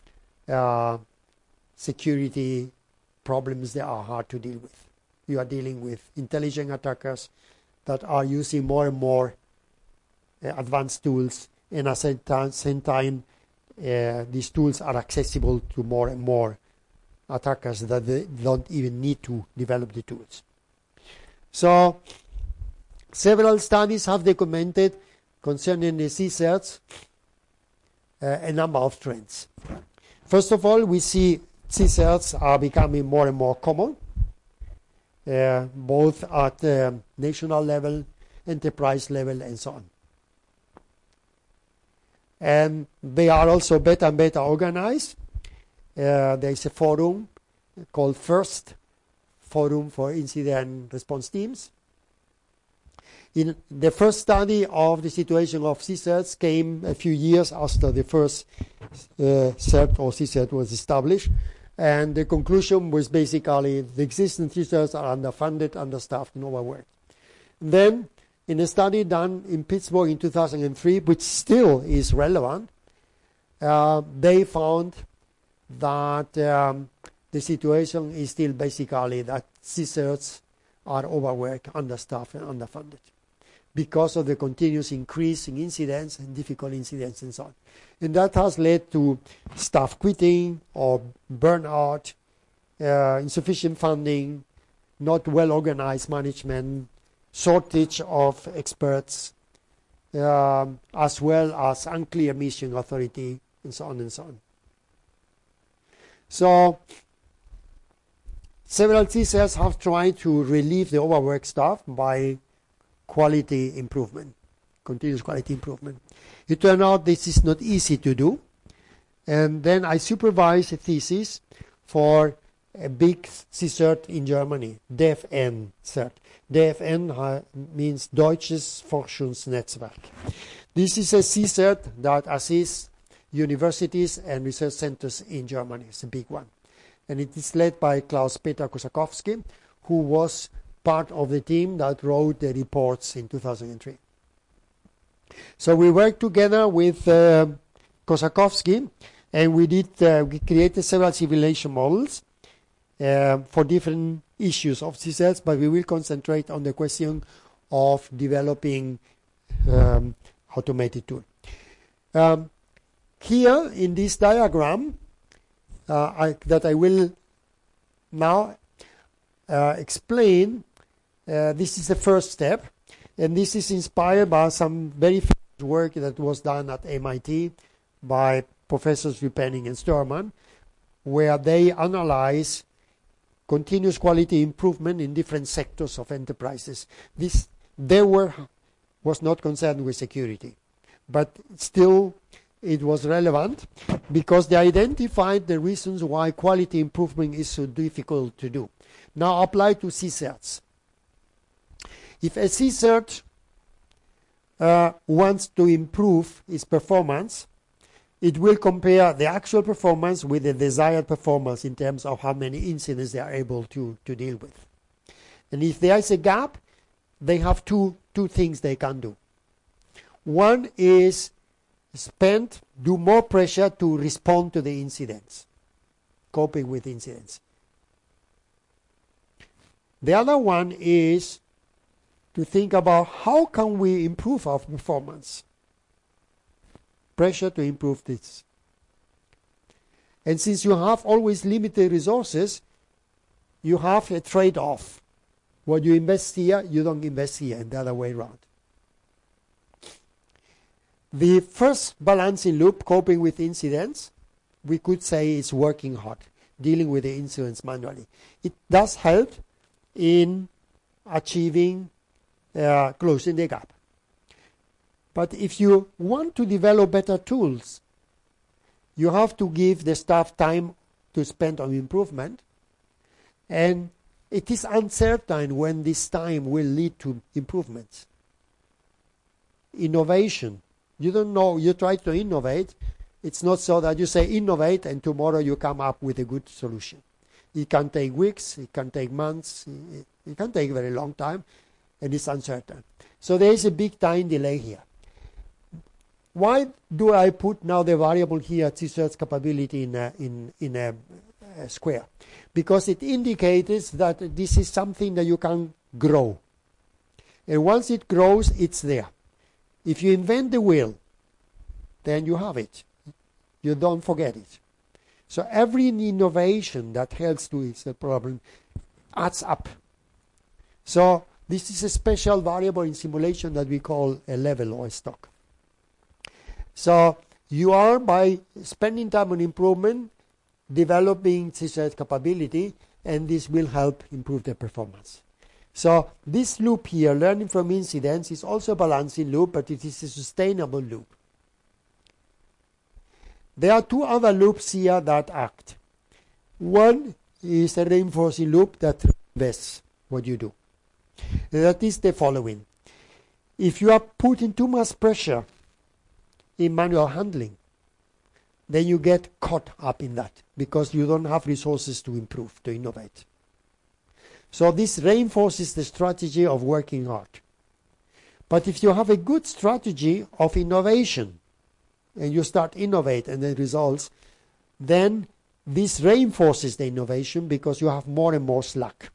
Speaker 1: security problems that are hard to deal with. You are dealing with intelligent attackers that are using more and more advanced tools, and at the same time these tools are accessible to more and more attackers that they don't even need to develop the tools. So several studies have documented concerning the CSATS a number of trends. First of all, we see CSATS are becoming more and more common, both at national level, enterprise level, and so on. And they are also better and better organized. There is a forum called FIRST, Forum for Incident Response Teams. In the first study of the situation of CSATS came a few years after the first CERT or CSAT was established. And the conclusion was basically the existing CSATs are underfunded, understaffed, and overworked. Then, in a study done in Pittsburgh in 2003, which still is relevant, they found that the situation is still basically that CSATs are overworked, understaffed, and underfunded because of the continuous increase in incidents and difficult incidents and so on. And that has led to staff quitting or burnout, insufficient funding, not well-organized management, shortage of experts, as well as unclear mission authority, and so on and so on. So several CSATs have tried to relieve the overworked staff by quality improvement, continuous quality improvement. It turned out this is not easy to do. And then I supervised a thesis for a big CSAT in Germany, DFN CERT. DFN means Deutsches Forschungsnetzwerk. This is a CSAT that assists universities and research centers in Germany. It's a big one. And it is led by Klaus-Peter Kosakowski, who was part of the team that wrote the reports in 2003. So we worked together with Kosakowski, and we created several simulation models for different issues of CSATs, but we will concentrate on the question of developing automated tool. Here in this diagram that I will now explain, this is the first step, and this is inspired by some very famous work that was done at MIT by Professors Rupenning and Sturman, where they analyze continuous quality improvement in different sectors of enterprises. Was not concerned with security, but still it was relevant because they identified the reasons why quality improvement is so difficult to do. Now apply to CSERTs. If a CSERT wants to improve its performance, it will compare the actual performance with the desired performance in terms of how many incidents they are able to deal with. And if there is a gap, they have two things they can do. One is do more pressure to respond to the incidents, coping with incidents. The other one is to think about how can we improve our performance. Pressure to improve this. And since you have always limited resources, you have a trade-off. What you invest here, you don't invest here, and the other way around. The first balancing loop, coping with incidents, we could say is working hard, dealing with the incidents manually. It does help in achieving closing the gap. But if you want to develop better tools, you have to give the staff time to spend on improvement. And it is uncertain when this time will lead to improvements. Innovation. You don't know, you try to innovate. It's not so that you say innovate and tomorrow you come up with a good solution. It can take weeks, it can take months, it can take a very long time, and it's uncertain. So there is a big time delay here. Why do I put now the variable here, CSERT's capability in a square? Because it indicates that this is something that you can grow. And once it grows, it's there. If you invent the wheel, then you have it. You don't forget it. So every innovation that helps to its problem adds up. So this is a special variable in simulation that we call a level or a stock. So you are, by spending time on improvement, developing CSERT capability, and this will help improve the performance. So this loop here, learning from incidents, is also a balancing loop, but it is a sustainable loop. There are two other loops here that act. One is a reinforcing loop that reinvests what you do. And that is the following. If you are putting too much pressure in manual handling, then you get caught up in that because you don't have resources to improve, to innovate. So this reinforces the strategy of working hard. But if you have a good strategy of innovation and you start innovate and the results, then this reinforces the innovation because you have more and more slack.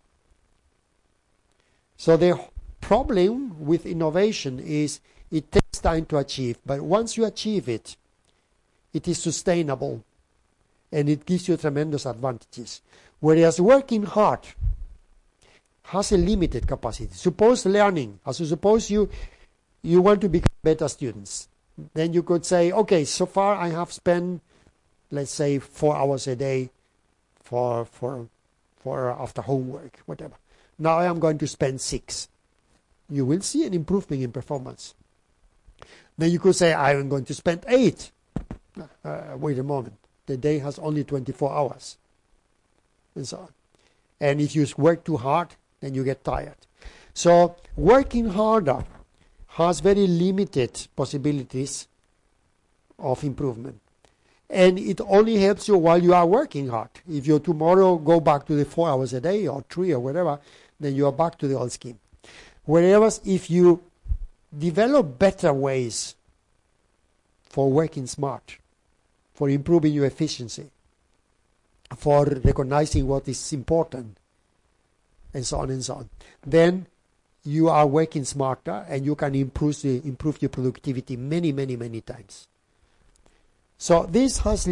Speaker 1: So the problem with innovation is it takes time to achieve, but once you achieve it, it is sustainable and it gives you tremendous advantages. Whereas working hard has a limited capacity. Suppose learning, suppose you want to become better students. Then you could say, okay, so far I have spent, let's say, 4 hours a day for after homework, whatever. Now I am going to spend 6. You will see an improvement in performance. Then you could say, I am going to spend 8. Wait a moment. The day has only 24 hours. And so on. And if you work too hard, then you get tired. So working harder has very limited possibilities of improvement. And it only helps you while you are working hard. If you tomorrow go back to the 4 hours a day or 3 or whatever, then you are back to the old scheme. Whereas if you develop better ways for working smart, for improving your efficiency, for recognizing what is important, and so on, then you are working smarter and you can improve your productivity many, many, many times. So this has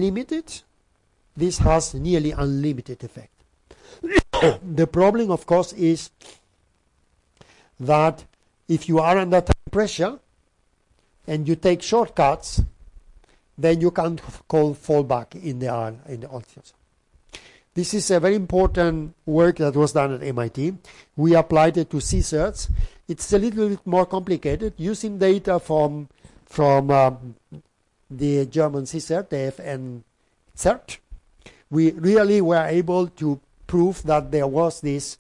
Speaker 1: nearly unlimited effect. The problem, of course, is that if you are under time pressure and you take shortcuts, then you can't fall back in the old system. This is a very important work that was done at MIT. We applied it to CSERTs. It's a little bit more complicated. Using data from the German CSERT, the FN CERT, we really were able to prove that there was this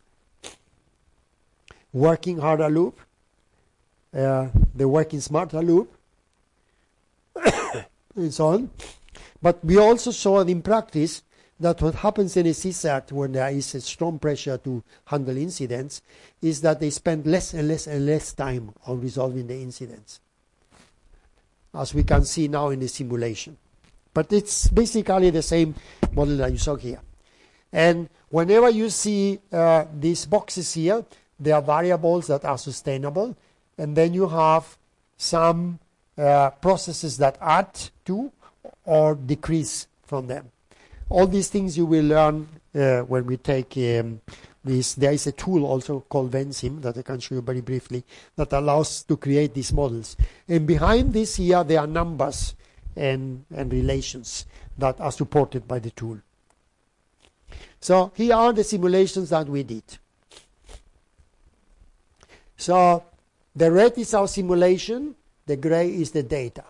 Speaker 1: working harder loop, the working smarter loop, and so on. But we also saw in practice that what happens in a CSAT when there is a strong pressure to handle incidents is that they spend less and less and less time on resolving the incidents, as we can see now in the simulation. But it's basically the same model that you saw here. And whenever you see these boxes here, they are variables that are sustainable. And then you have some processes that add to or decrease from them. All these things you will learn when we take this. There is a tool also called Vensim that I can show you very briefly that allows to create these models. And behind this here, there are numbers and relations that are supported by the tool. So here are the simulations that we did. So the red is our simulation, the gray is the data.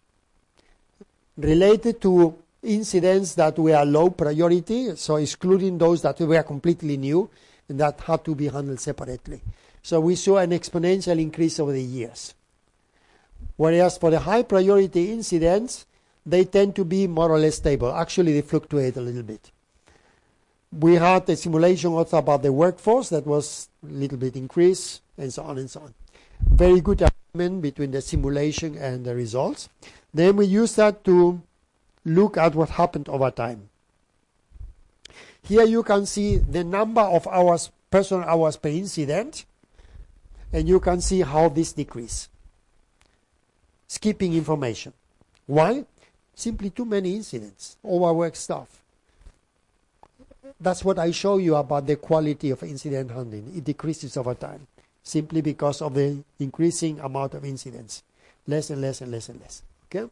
Speaker 1: Related to incidents that were low priority, so excluding those that were completely new and that had to be handled separately. So we saw an exponential increase over the years. Whereas for the high priority incidents, they tend to be more or less stable. Actually, they fluctuate a little bit. We had a simulation also about the workforce that was a little bit increased, and so on and so on. Very good alignment between the simulation and the results. Then we use that to look at what happened over time. Here you can see the number of hours, personal hours per incident, and you can see how this decreases. Skipping information. Why? Simply too many incidents, overworked staff. That's what I show you about the quality of incident handling. It decreases over time, simply because of the increasing amount of incidents. Less and less and less and less. Okay?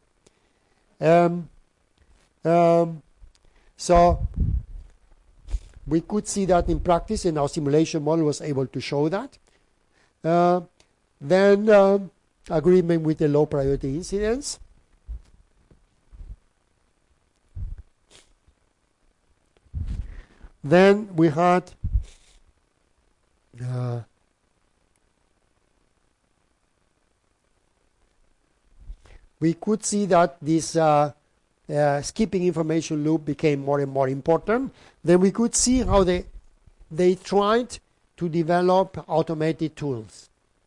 Speaker 1: So we could see that in practice, and our simulation model was able to show that. Then agreement with the low priority incidents. Then we had we could see that this skipping information loop became more and more important. Then we could see how they tried to develop automated tools.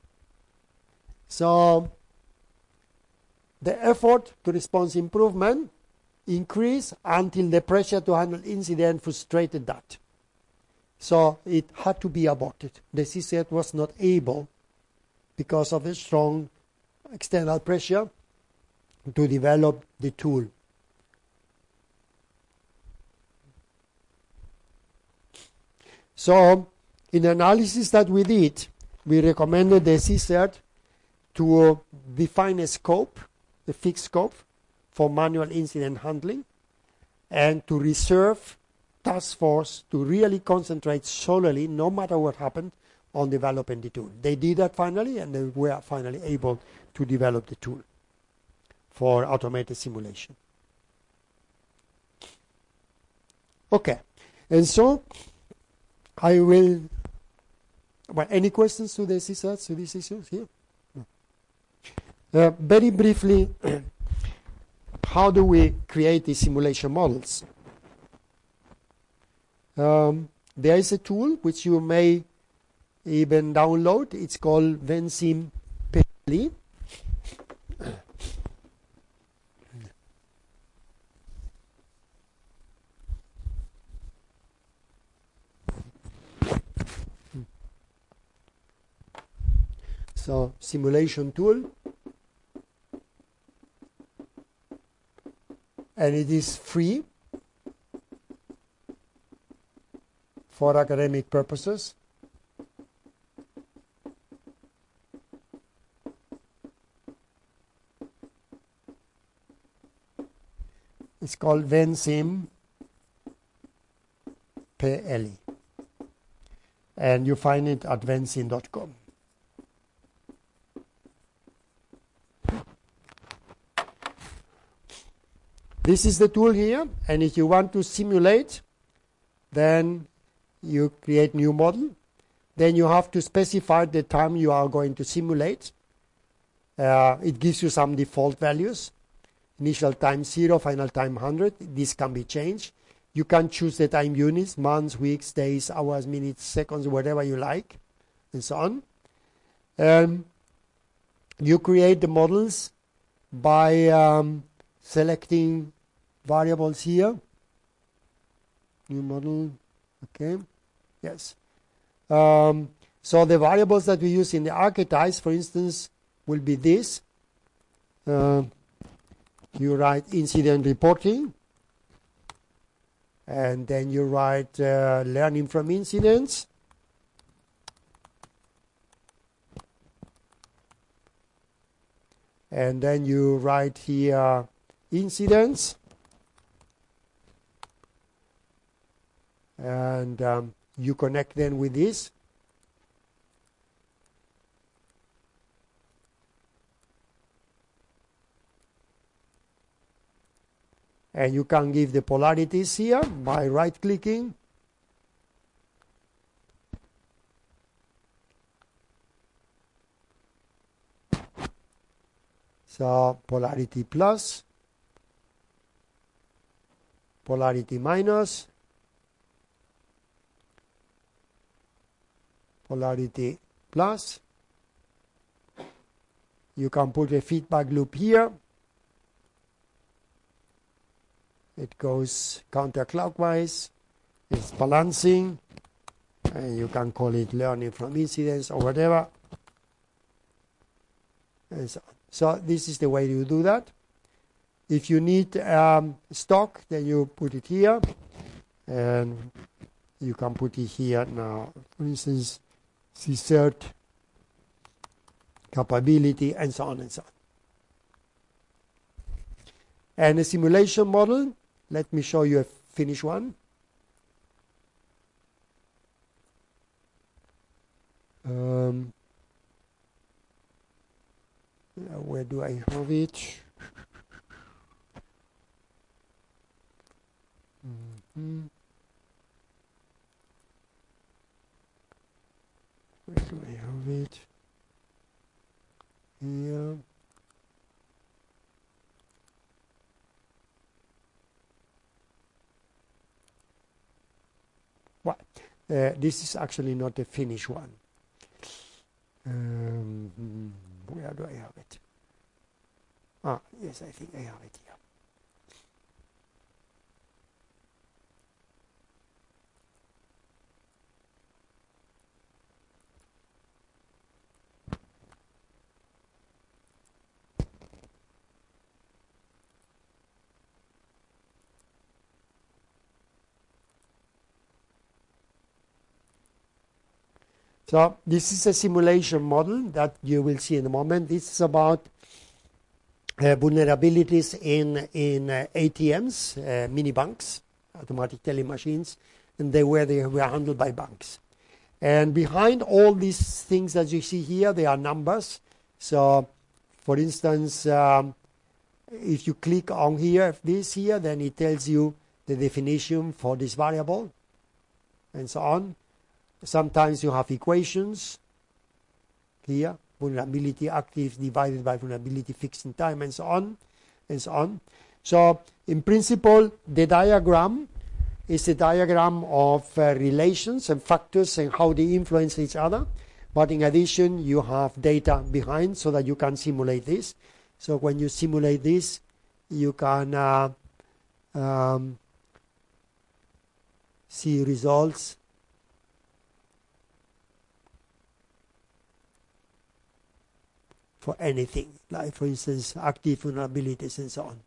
Speaker 1: So the effort to response improvement increased until the pressure to handle incident frustrated that. So it had to be aborted. The CSET was not able, because of the strong external pressure, to develop the tool. So in the analysis that we did, we recommended the CSET to define a scope, a fixed scope, for manual incident handling, and to reserve task force to really concentrate solely, no matter what happened, on developing the tool. They did that finally, and they were finally able to develop the tool for automated simulation. Okay, and so I will. Well, any questions to the CSATs, to these issues here? No. Very briefly. How do we create these simulation models? There is a tool which you may even download. It's called Vensim PLE. So, simulation tool. And it is free for academic purposes. It's called Vensim PLE. And you find it at vensin.com. This is the tool here, and if you want to simulate, then you create new model. Then you have to specify the time you are going to simulate. It gives you some default values. Initial time 0, final time 100. This can be changed. You can choose the time units, months, weeks, days, hours, minutes, seconds, whatever you like, and so on. You create the models by selecting variables here. New model, okay, yes. So the variables that we use in the archetypes, for instance, will be this. You write incident reporting, and then you write learning from incidents. And then you write here incidents. And you connect them with this. And you can give the polarities here by right-clicking. So polarity plus, polarity minus, polarity plus. You can put a feedback loop here. It goes counterclockwise. It's balancing. And you can call it learning from incidents or whatever. And so on. So this is the way you do that. If you need stock, then you put it here. And you can put it here now. For instance, CSERT, capability, and so on and so on. And a simulation model, let me show you a finished one. Where do I have it? Where do I have it? Here. Well, this is actually not a finished one. Where do I have it? Ah, yes, I think I have it here. So this is a simulation model that you will see in a moment. This is about vulnerabilities in ATMs, mini banks, automatic teller machines, and they were handled by banks. And behind all these things that you see here, there are numbers. So, for instance, if you click on here, this here, then it tells you the definition for this variable, and so on. Sometimes you have equations here, vulnerability active divided by vulnerability fixed in time, and so on, and so on. So, in principle, the diagram is a diagram of relations and factors and how they influence each other. But in addition, you have data behind so that you can simulate this. So when you simulate this, you can see results for anything, like for instance, active vulnerabilities and so on.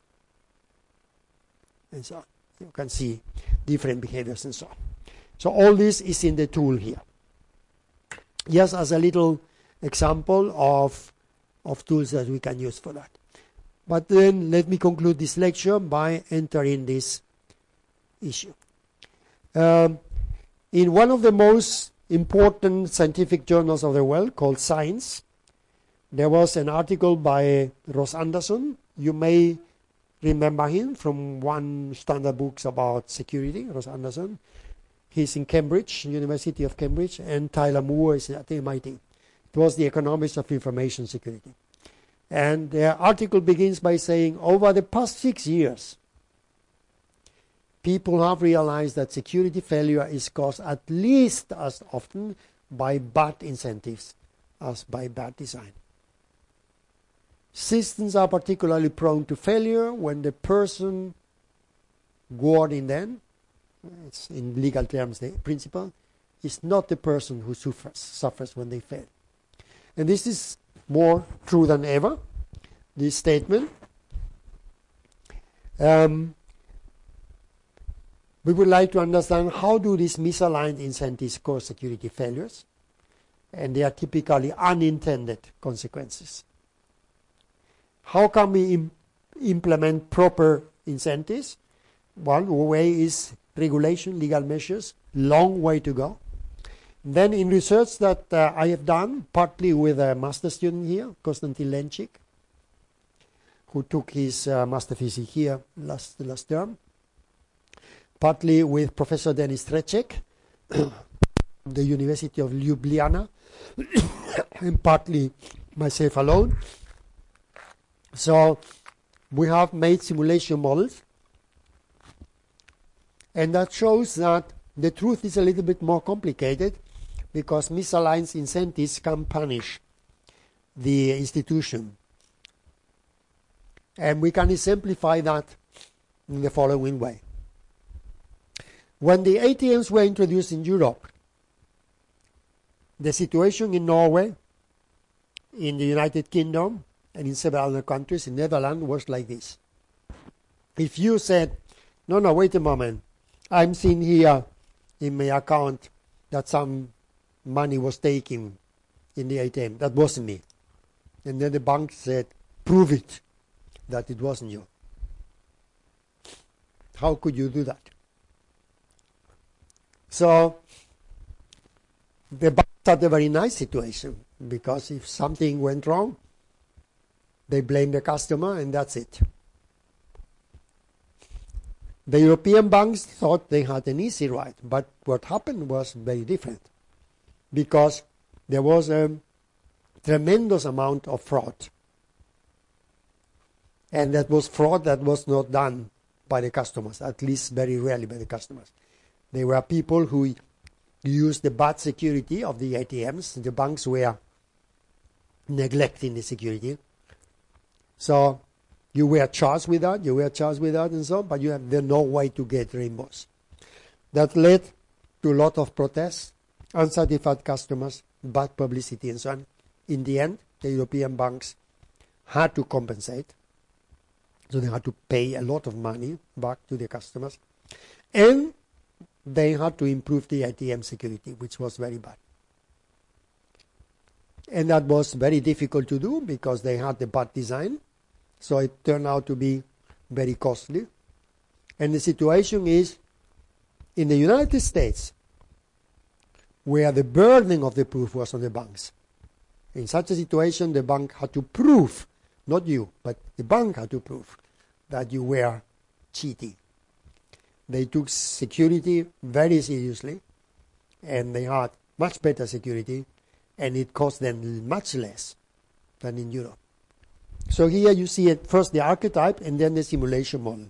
Speaker 1: And so on. You can see different behaviors and so on. So all this is in the tool here. Just as a little example of tools that we can use for that. But then let me conclude this lecture by entering this issue. In one of the most important scientific journals of the world called Science, there was an article by Ross Anderson. You may remember him from one standard books about security, Ross Anderson. He's in Cambridge, University of Cambridge, and Tyler Moore is at MIT. It was the economics of information security. And the article begins by saying, over the past 6 years, people have realized that security failure is caused at least as often by bad incentives as by bad design. Systems are particularly prone to failure when the person guarding them, it's in legal terms the principle, is not the person who suffers when they fail. And this is more true than ever, this statement. We would like to understand how do these misaligned incentives cause security failures, and they are typically unintended consequences. How can we implement proper incentives? One way is regulation, legal measures, long way to go. Then in research that I have done, partly with a master student here, Konstantin Lenčík, who took his master thesis here last term, partly with Professor Denis Trecek, the University of Ljubljana, and partly myself alone. So we have made simulation models, and that shows that the truth is a little bit more complicated because misaligned incentives can punish the institution. And we can exemplify that in the following way. When the ATMs were introduced in Europe, the situation in Norway, in the United Kingdom, and in several other countries, in Netherlands, was like this. If you said, no, wait a moment, I'm seeing here in my account that some money was taken in the ATM, that wasn't me. And then the bank said, prove it that it wasn't you. How could you do that? So the banks had a very nice situation, because if something went wrong, they blame the customer and that's it. The European banks thought they had an easy ride, but what happened was very different, because there was a tremendous amount of fraud. And that was fraud that was not done by the customers, at least very rarely by the customers. There were people who used the bad security of the ATMs. The banks were neglecting the security. So you were charged with that, and so on, but you have no way to get reimbursed. That led to a lot of protests, unsatisfied customers, bad publicity, and so on. In the end, the European banks had to compensate. So they had to pay a lot of money back to the customers. And they had to improve the ATM security, which was very bad. And that was very difficult to do because they had the bad design. So it turned out to be very costly. And the situation is, in the United States, where the burden of the proof was on the banks. In such a situation, the bank had to prove, not you, but the bank had to prove that you were cheating. They took security very seriously, and they had much better security, and it cost them much less than in Europe. So here you see it, first the archetype and then the simulation model.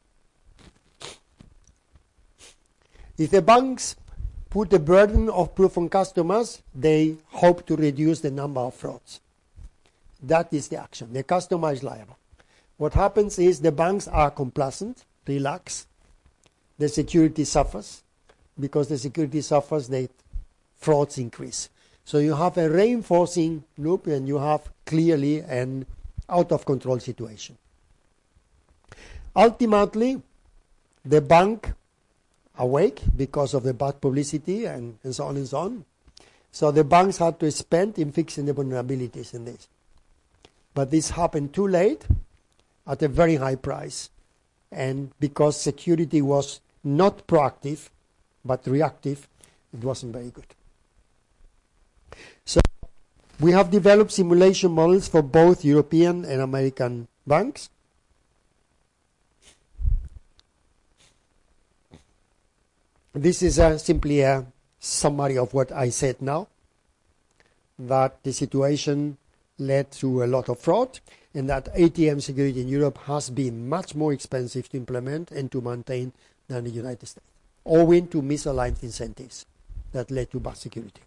Speaker 1: If the banks put the burden of proof on customers, they hope to reduce the number of frauds. That is the action. The customer is liable. What happens is the banks are complacent, relax. The security suffers. Because the security suffers, the frauds increase. So you have a reinforcing loop, and you have clearly an out-of-control situation. Ultimately, the bank awake because of the bad publicity and so on and so on. So the banks had to spend in fixing the vulnerabilities in this. But this happened too late at a very high price. And because security was not proactive, but reactive, it wasn't very good. So we have developed simulation models for both European and American banks. This is simply a summary of what I said now, that the situation led to a lot of fraud, and that ATM security in Europe has been much more expensive to implement and to maintain than the United States, owing to misaligned incentives that led to bad security.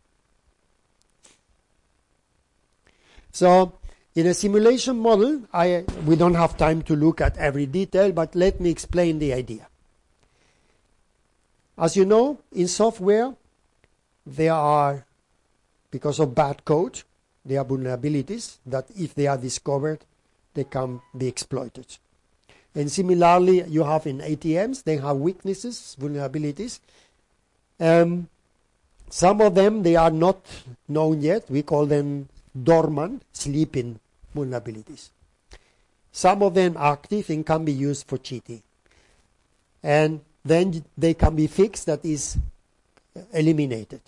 Speaker 1: So in a simulation model, we don't have time to look at every detail, but let me explain the idea. As you know, in software, there are, because of bad code, there are vulnerabilities that if they are discovered, they can be exploited. And similarly, you have in ATMs, they have weaknesses, vulnerabilities. Some of them, they are not known yet. We call them dormant, sleeping vulnerabilities. Some of them are active and can be used for cheating. And then they can be fixed, that is eliminated.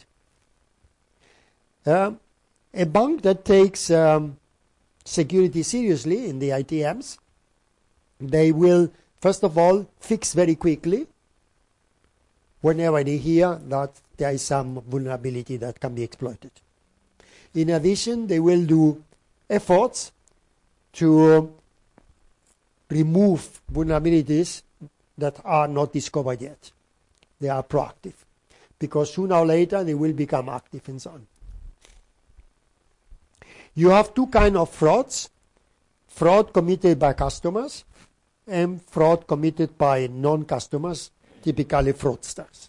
Speaker 1: A bank that takes security seriously in the ATMs, they will, first of all, fix very quickly whenever they hear that there is some vulnerability that can be exploited. In addition, they will do efforts to remove vulnerabilities that are not discovered yet. They are proactive, because sooner or later they will become active and so on. You have two kinds of frauds: fraud committed by customers and fraud committed by non-customers, typically fraudsters.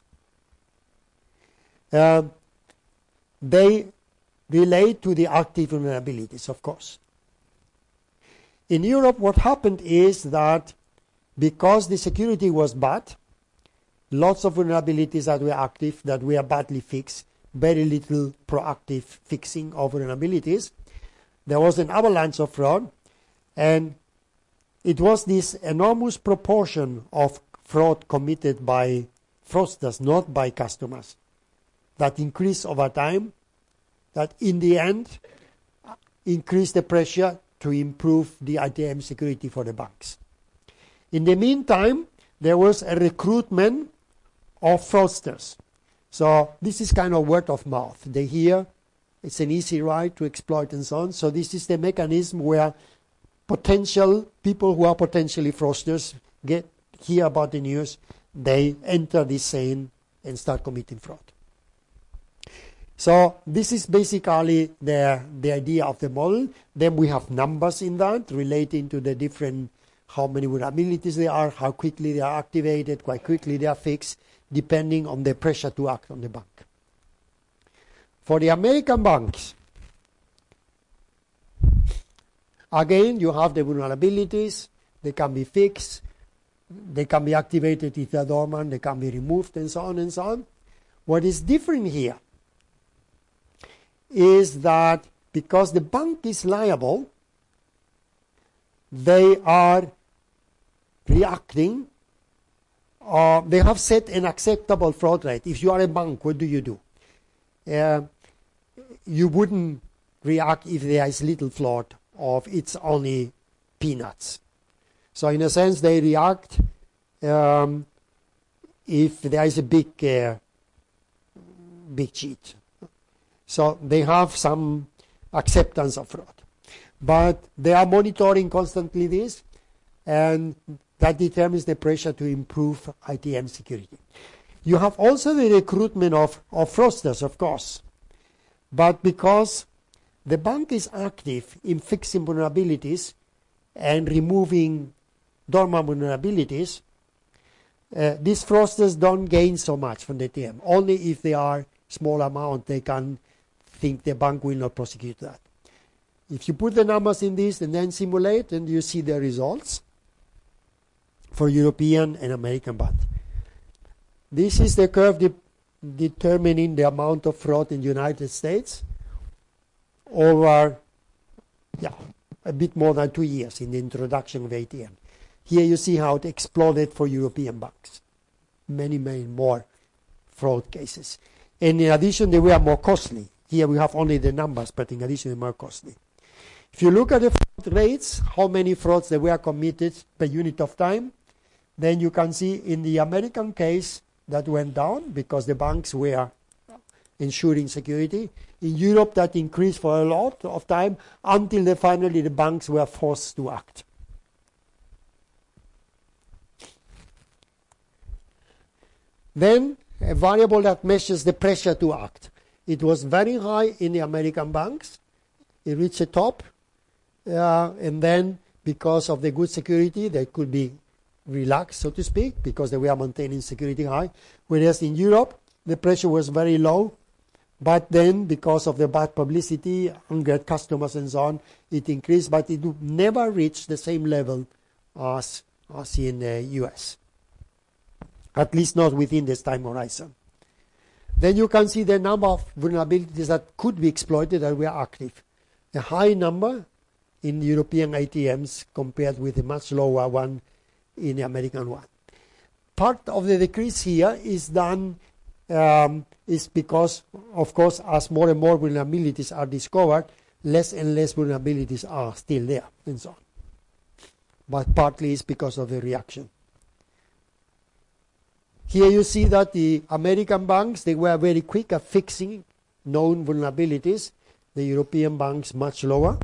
Speaker 1: They relate to the active vulnerabilities, of course. In Europe, what happened is that because the security was bad, lots of vulnerabilities that were active, that were badly fixed, very little proactive fixing of vulnerabilities. There was an avalanche of fraud, and it was this enormous proportion of fraud committed by fraudsters, not by customers, that increased over time, that in the end increased the pressure to improve the ATM security for the banks. In the meantime, there was a recruitment of fraudsters. So this is kind of word of mouth. They hear it's an easy ride to exploit and so on. So this is the mechanism where potential people who are potentially fraudsters hear about the news, they enter this scene and start committing fraud. So this is basically the idea of the model. Then we have numbers in that relating to the different, how many vulnerabilities there are, how quickly they are activated, quite quickly they are fixed, depending on the pressure to act on the bank. For the American banks, again, you have the vulnerabilities, they can be fixed, they can be activated if they are dormant, they can be removed, and so on and so on. What is different here is that because the bank is liable, they are reacting, or they have set an acceptable fraud rate. If you are a bank, what do? You wouldn't react if there is little fraud or if it's only peanuts. So in a sense, they react if there is a big cheat. So they have some acceptance of fraud. But they are monitoring constantly this, and that determines the pressure to improve ATM security. You have also the recruitment of fraudsters, of course. But because the bank is active in fixing vulnerabilities and removing dormant vulnerabilities, these fraudsters don't gain so much from the ATM. Only if they are small amount, they can think the bank will not prosecute that. If you put the numbers in this and then simulate, and you see the results for European and American banks. This is the curve determining the amount of fraud in the United States over a bit more than 2 years in the introduction of ATM. Here you see how it exploded for European banks. Many more fraud cases. And in addition, they were more costly. Here we have only the numbers, but in addition, they were more costly. If you look at the fraud rates, how many frauds they were committed per unit of time, then you can see in the American case that went down because the banks were ensuring security. In Europe, that increased for a lot of time until finally the banks were forced to act. Then a variable that measures the pressure to act. It was very high in the American banks. It reached the top. And then because of the good security, they could be relaxed, so to speak, because they were maintaining security high. Whereas in Europe, the pressure was very low. But then, because of the bad publicity, unget customers and so on, it increased. But it never reached the same level as in the US. At least not within this time horizon. Then you can see the number of vulnerabilities that could be exploited that were active. A high number in European ATMs compared with a much lower one in the American one. Part of the decrease here is done is because, of course, as more and more vulnerabilities are discovered, less and less vulnerabilities are still there, and so on. But partly it's because of the reaction. Here you see that the American banks, they were very quick at fixing known vulnerabilities. The European banks much lower.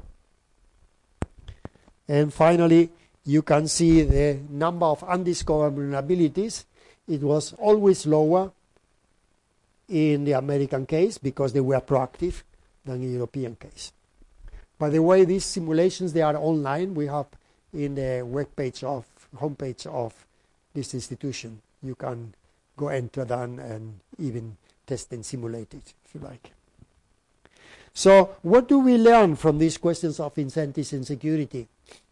Speaker 1: And finally, you can see the number of undiscovered vulnerabilities. It was always lower in the American case because they were proactive than the European case. By the way, these simulations, they are online. We have in the homepage of this institution. You can go enter them and even test and simulate it if you like. So what do we learn from these questions of incentives and security?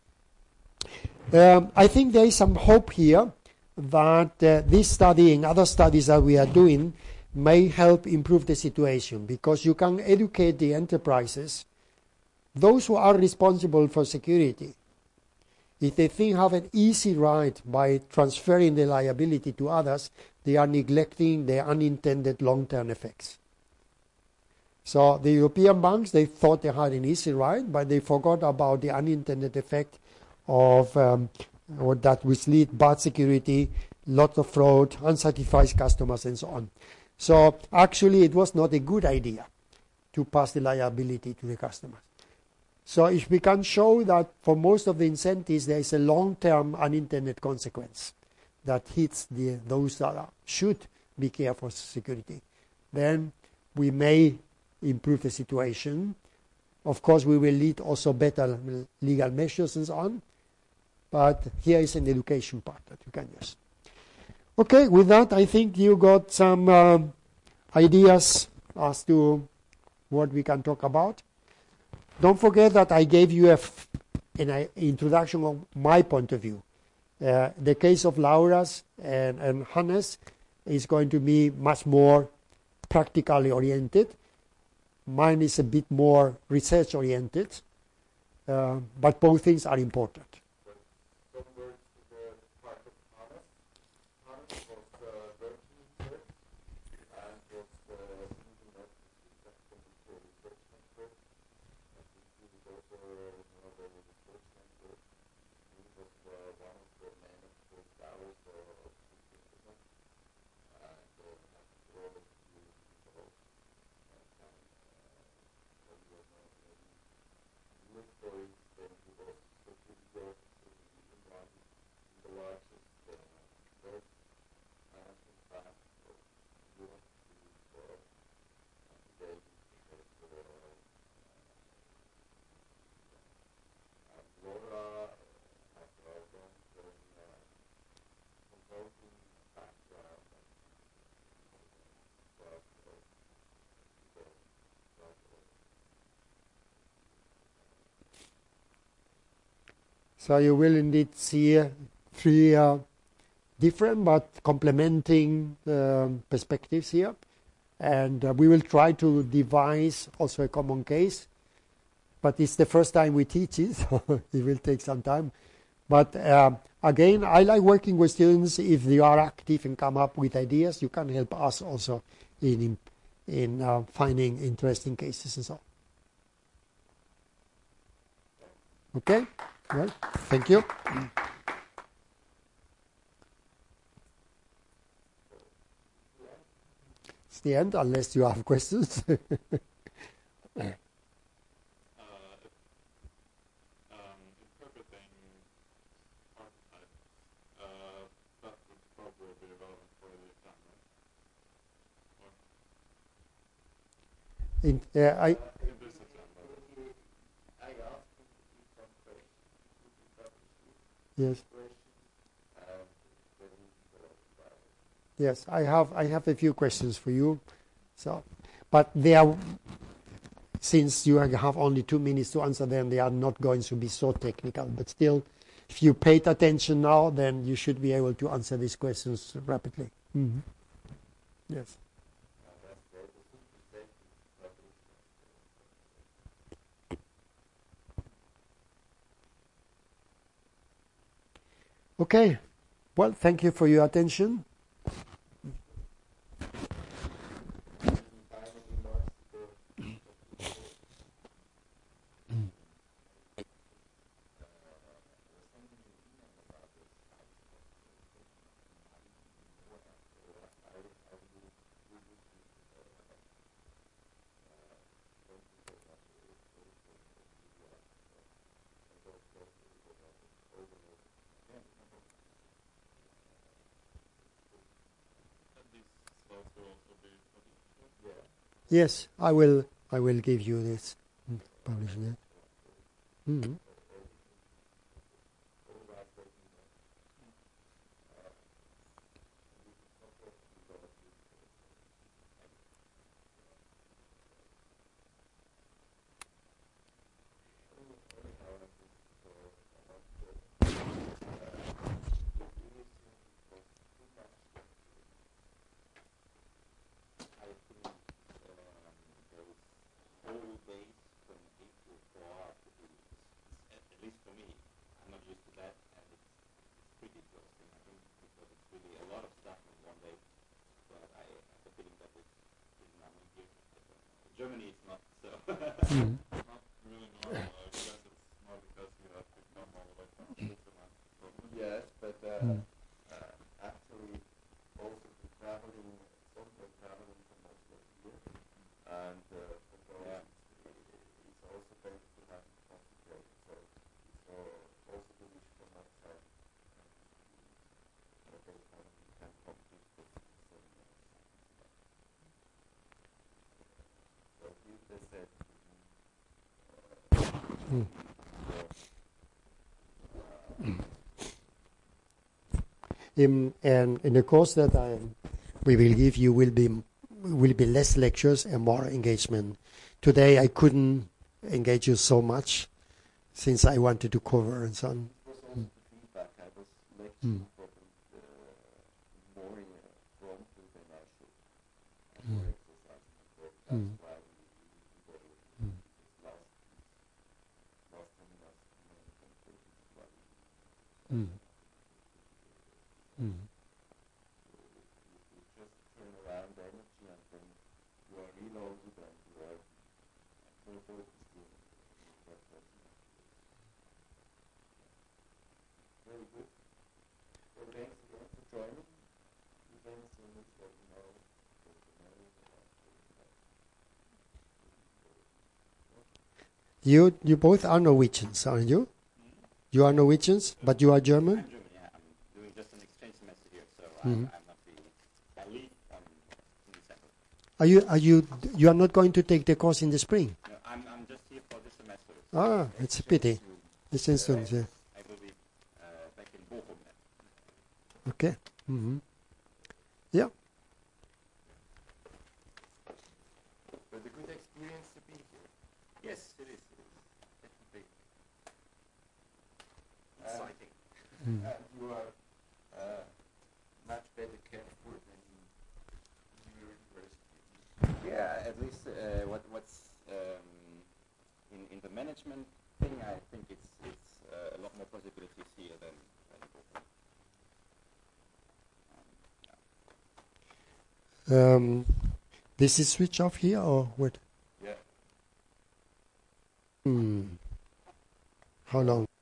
Speaker 1: I think there is some hope here that this study and other studies that we are doing may help improve the situation, because you can educate the enterprises, those who are responsible for security. If they think have an easy ride by transferring the liability to others, they are neglecting the unintended long-term effects. So the European banks, they thought they had an easy ride, but they forgot about the unintended effect of that which lead bad security, lot of fraud, unsatisfied customers, and so on. So actually, it was not a good idea to pass the liability to the customers. So if we can show that for most of the incentives, there is a long-term unintended consequence that hits those that should be careful for security, then we may improve the situation. Of course, we will lead also better legal measures and so on. But here is an education part that you can use. Okay, with that, I think you got some ideas as to what we can talk about. Don't forget that I gave you an introduction of my point of view. The case of Laura's and Hannes is going to be much more practically oriented. Mine is a bit more research oriented, but both things are important. So you will indeed see three different but complementing perspectives here. And we will try to devise also a common case. But it's the first time we teach it, so it will take some time. But again, I like working with students. If they are active and come up with ideas, you can help us also in finding interesting cases and so on. Okay? Well, thank you. It's the end, unless you have questions.
Speaker 3: Interpreting archetypes, that would probably be relevant for the exam, right?
Speaker 1: In
Speaker 3: In this example.
Speaker 1: yes. Yes, I have a few questions for you. So, but they are, since you have only 2 minutes to answer them, they are not going to be so technical. But still, if you paid attention now, then you should be able to answer these questions rapidly. Mm-hmm. Yes. Okay. Well, thank you for your attention. Yes, I will give you this. Publishing it. Mm-hmm.
Speaker 2: Germany is not so.
Speaker 1: Mm-hmm.
Speaker 3: Not really normal. I guess it's more because you have to come all the way from Switzerland.
Speaker 2: Yes, but actually also the traveling, sometimes traveling from Oslo here, and it's also better to have it concentrated. So also the wish from my side that they can come to the so if they said
Speaker 1: And in the course that we will give you will be less lectures and more engagement. Today I couldn't engage you so much since I wanted to cover and so on.
Speaker 2: it was also the feedback. I was lecturing probably more in frontal than I should. And more exercising. That's why we today last time we last completed why we you just turn around energy and then you are reloaded and you are full focused in that person. Very good. So thanks again for joining. If anything is let me know.
Speaker 1: You both are Norwegians, aren't you? You are Norwegians, but you are German?
Speaker 2: I'm German, yeah. I'm doing just an exchange semester here, so I'm not really. I leave in December.
Speaker 1: You are not going to take the course in the spring?
Speaker 2: No, I'm just here for this semester.
Speaker 1: Ah, it's a pity. It's interesting, yeah.
Speaker 2: I will be back in Bochum then.
Speaker 1: Okay. Mm-hmm. Yeah.
Speaker 2: But a good experience to be here. Yes, it is. Definitely. Exciting. You are much better cared for than in your university. Yeah, at least what's in the management thing, I think it's a lot more possibilities here than before.
Speaker 1: This is switch off here or what?
Speaker 2: Yeah.
Speaker 1: How long?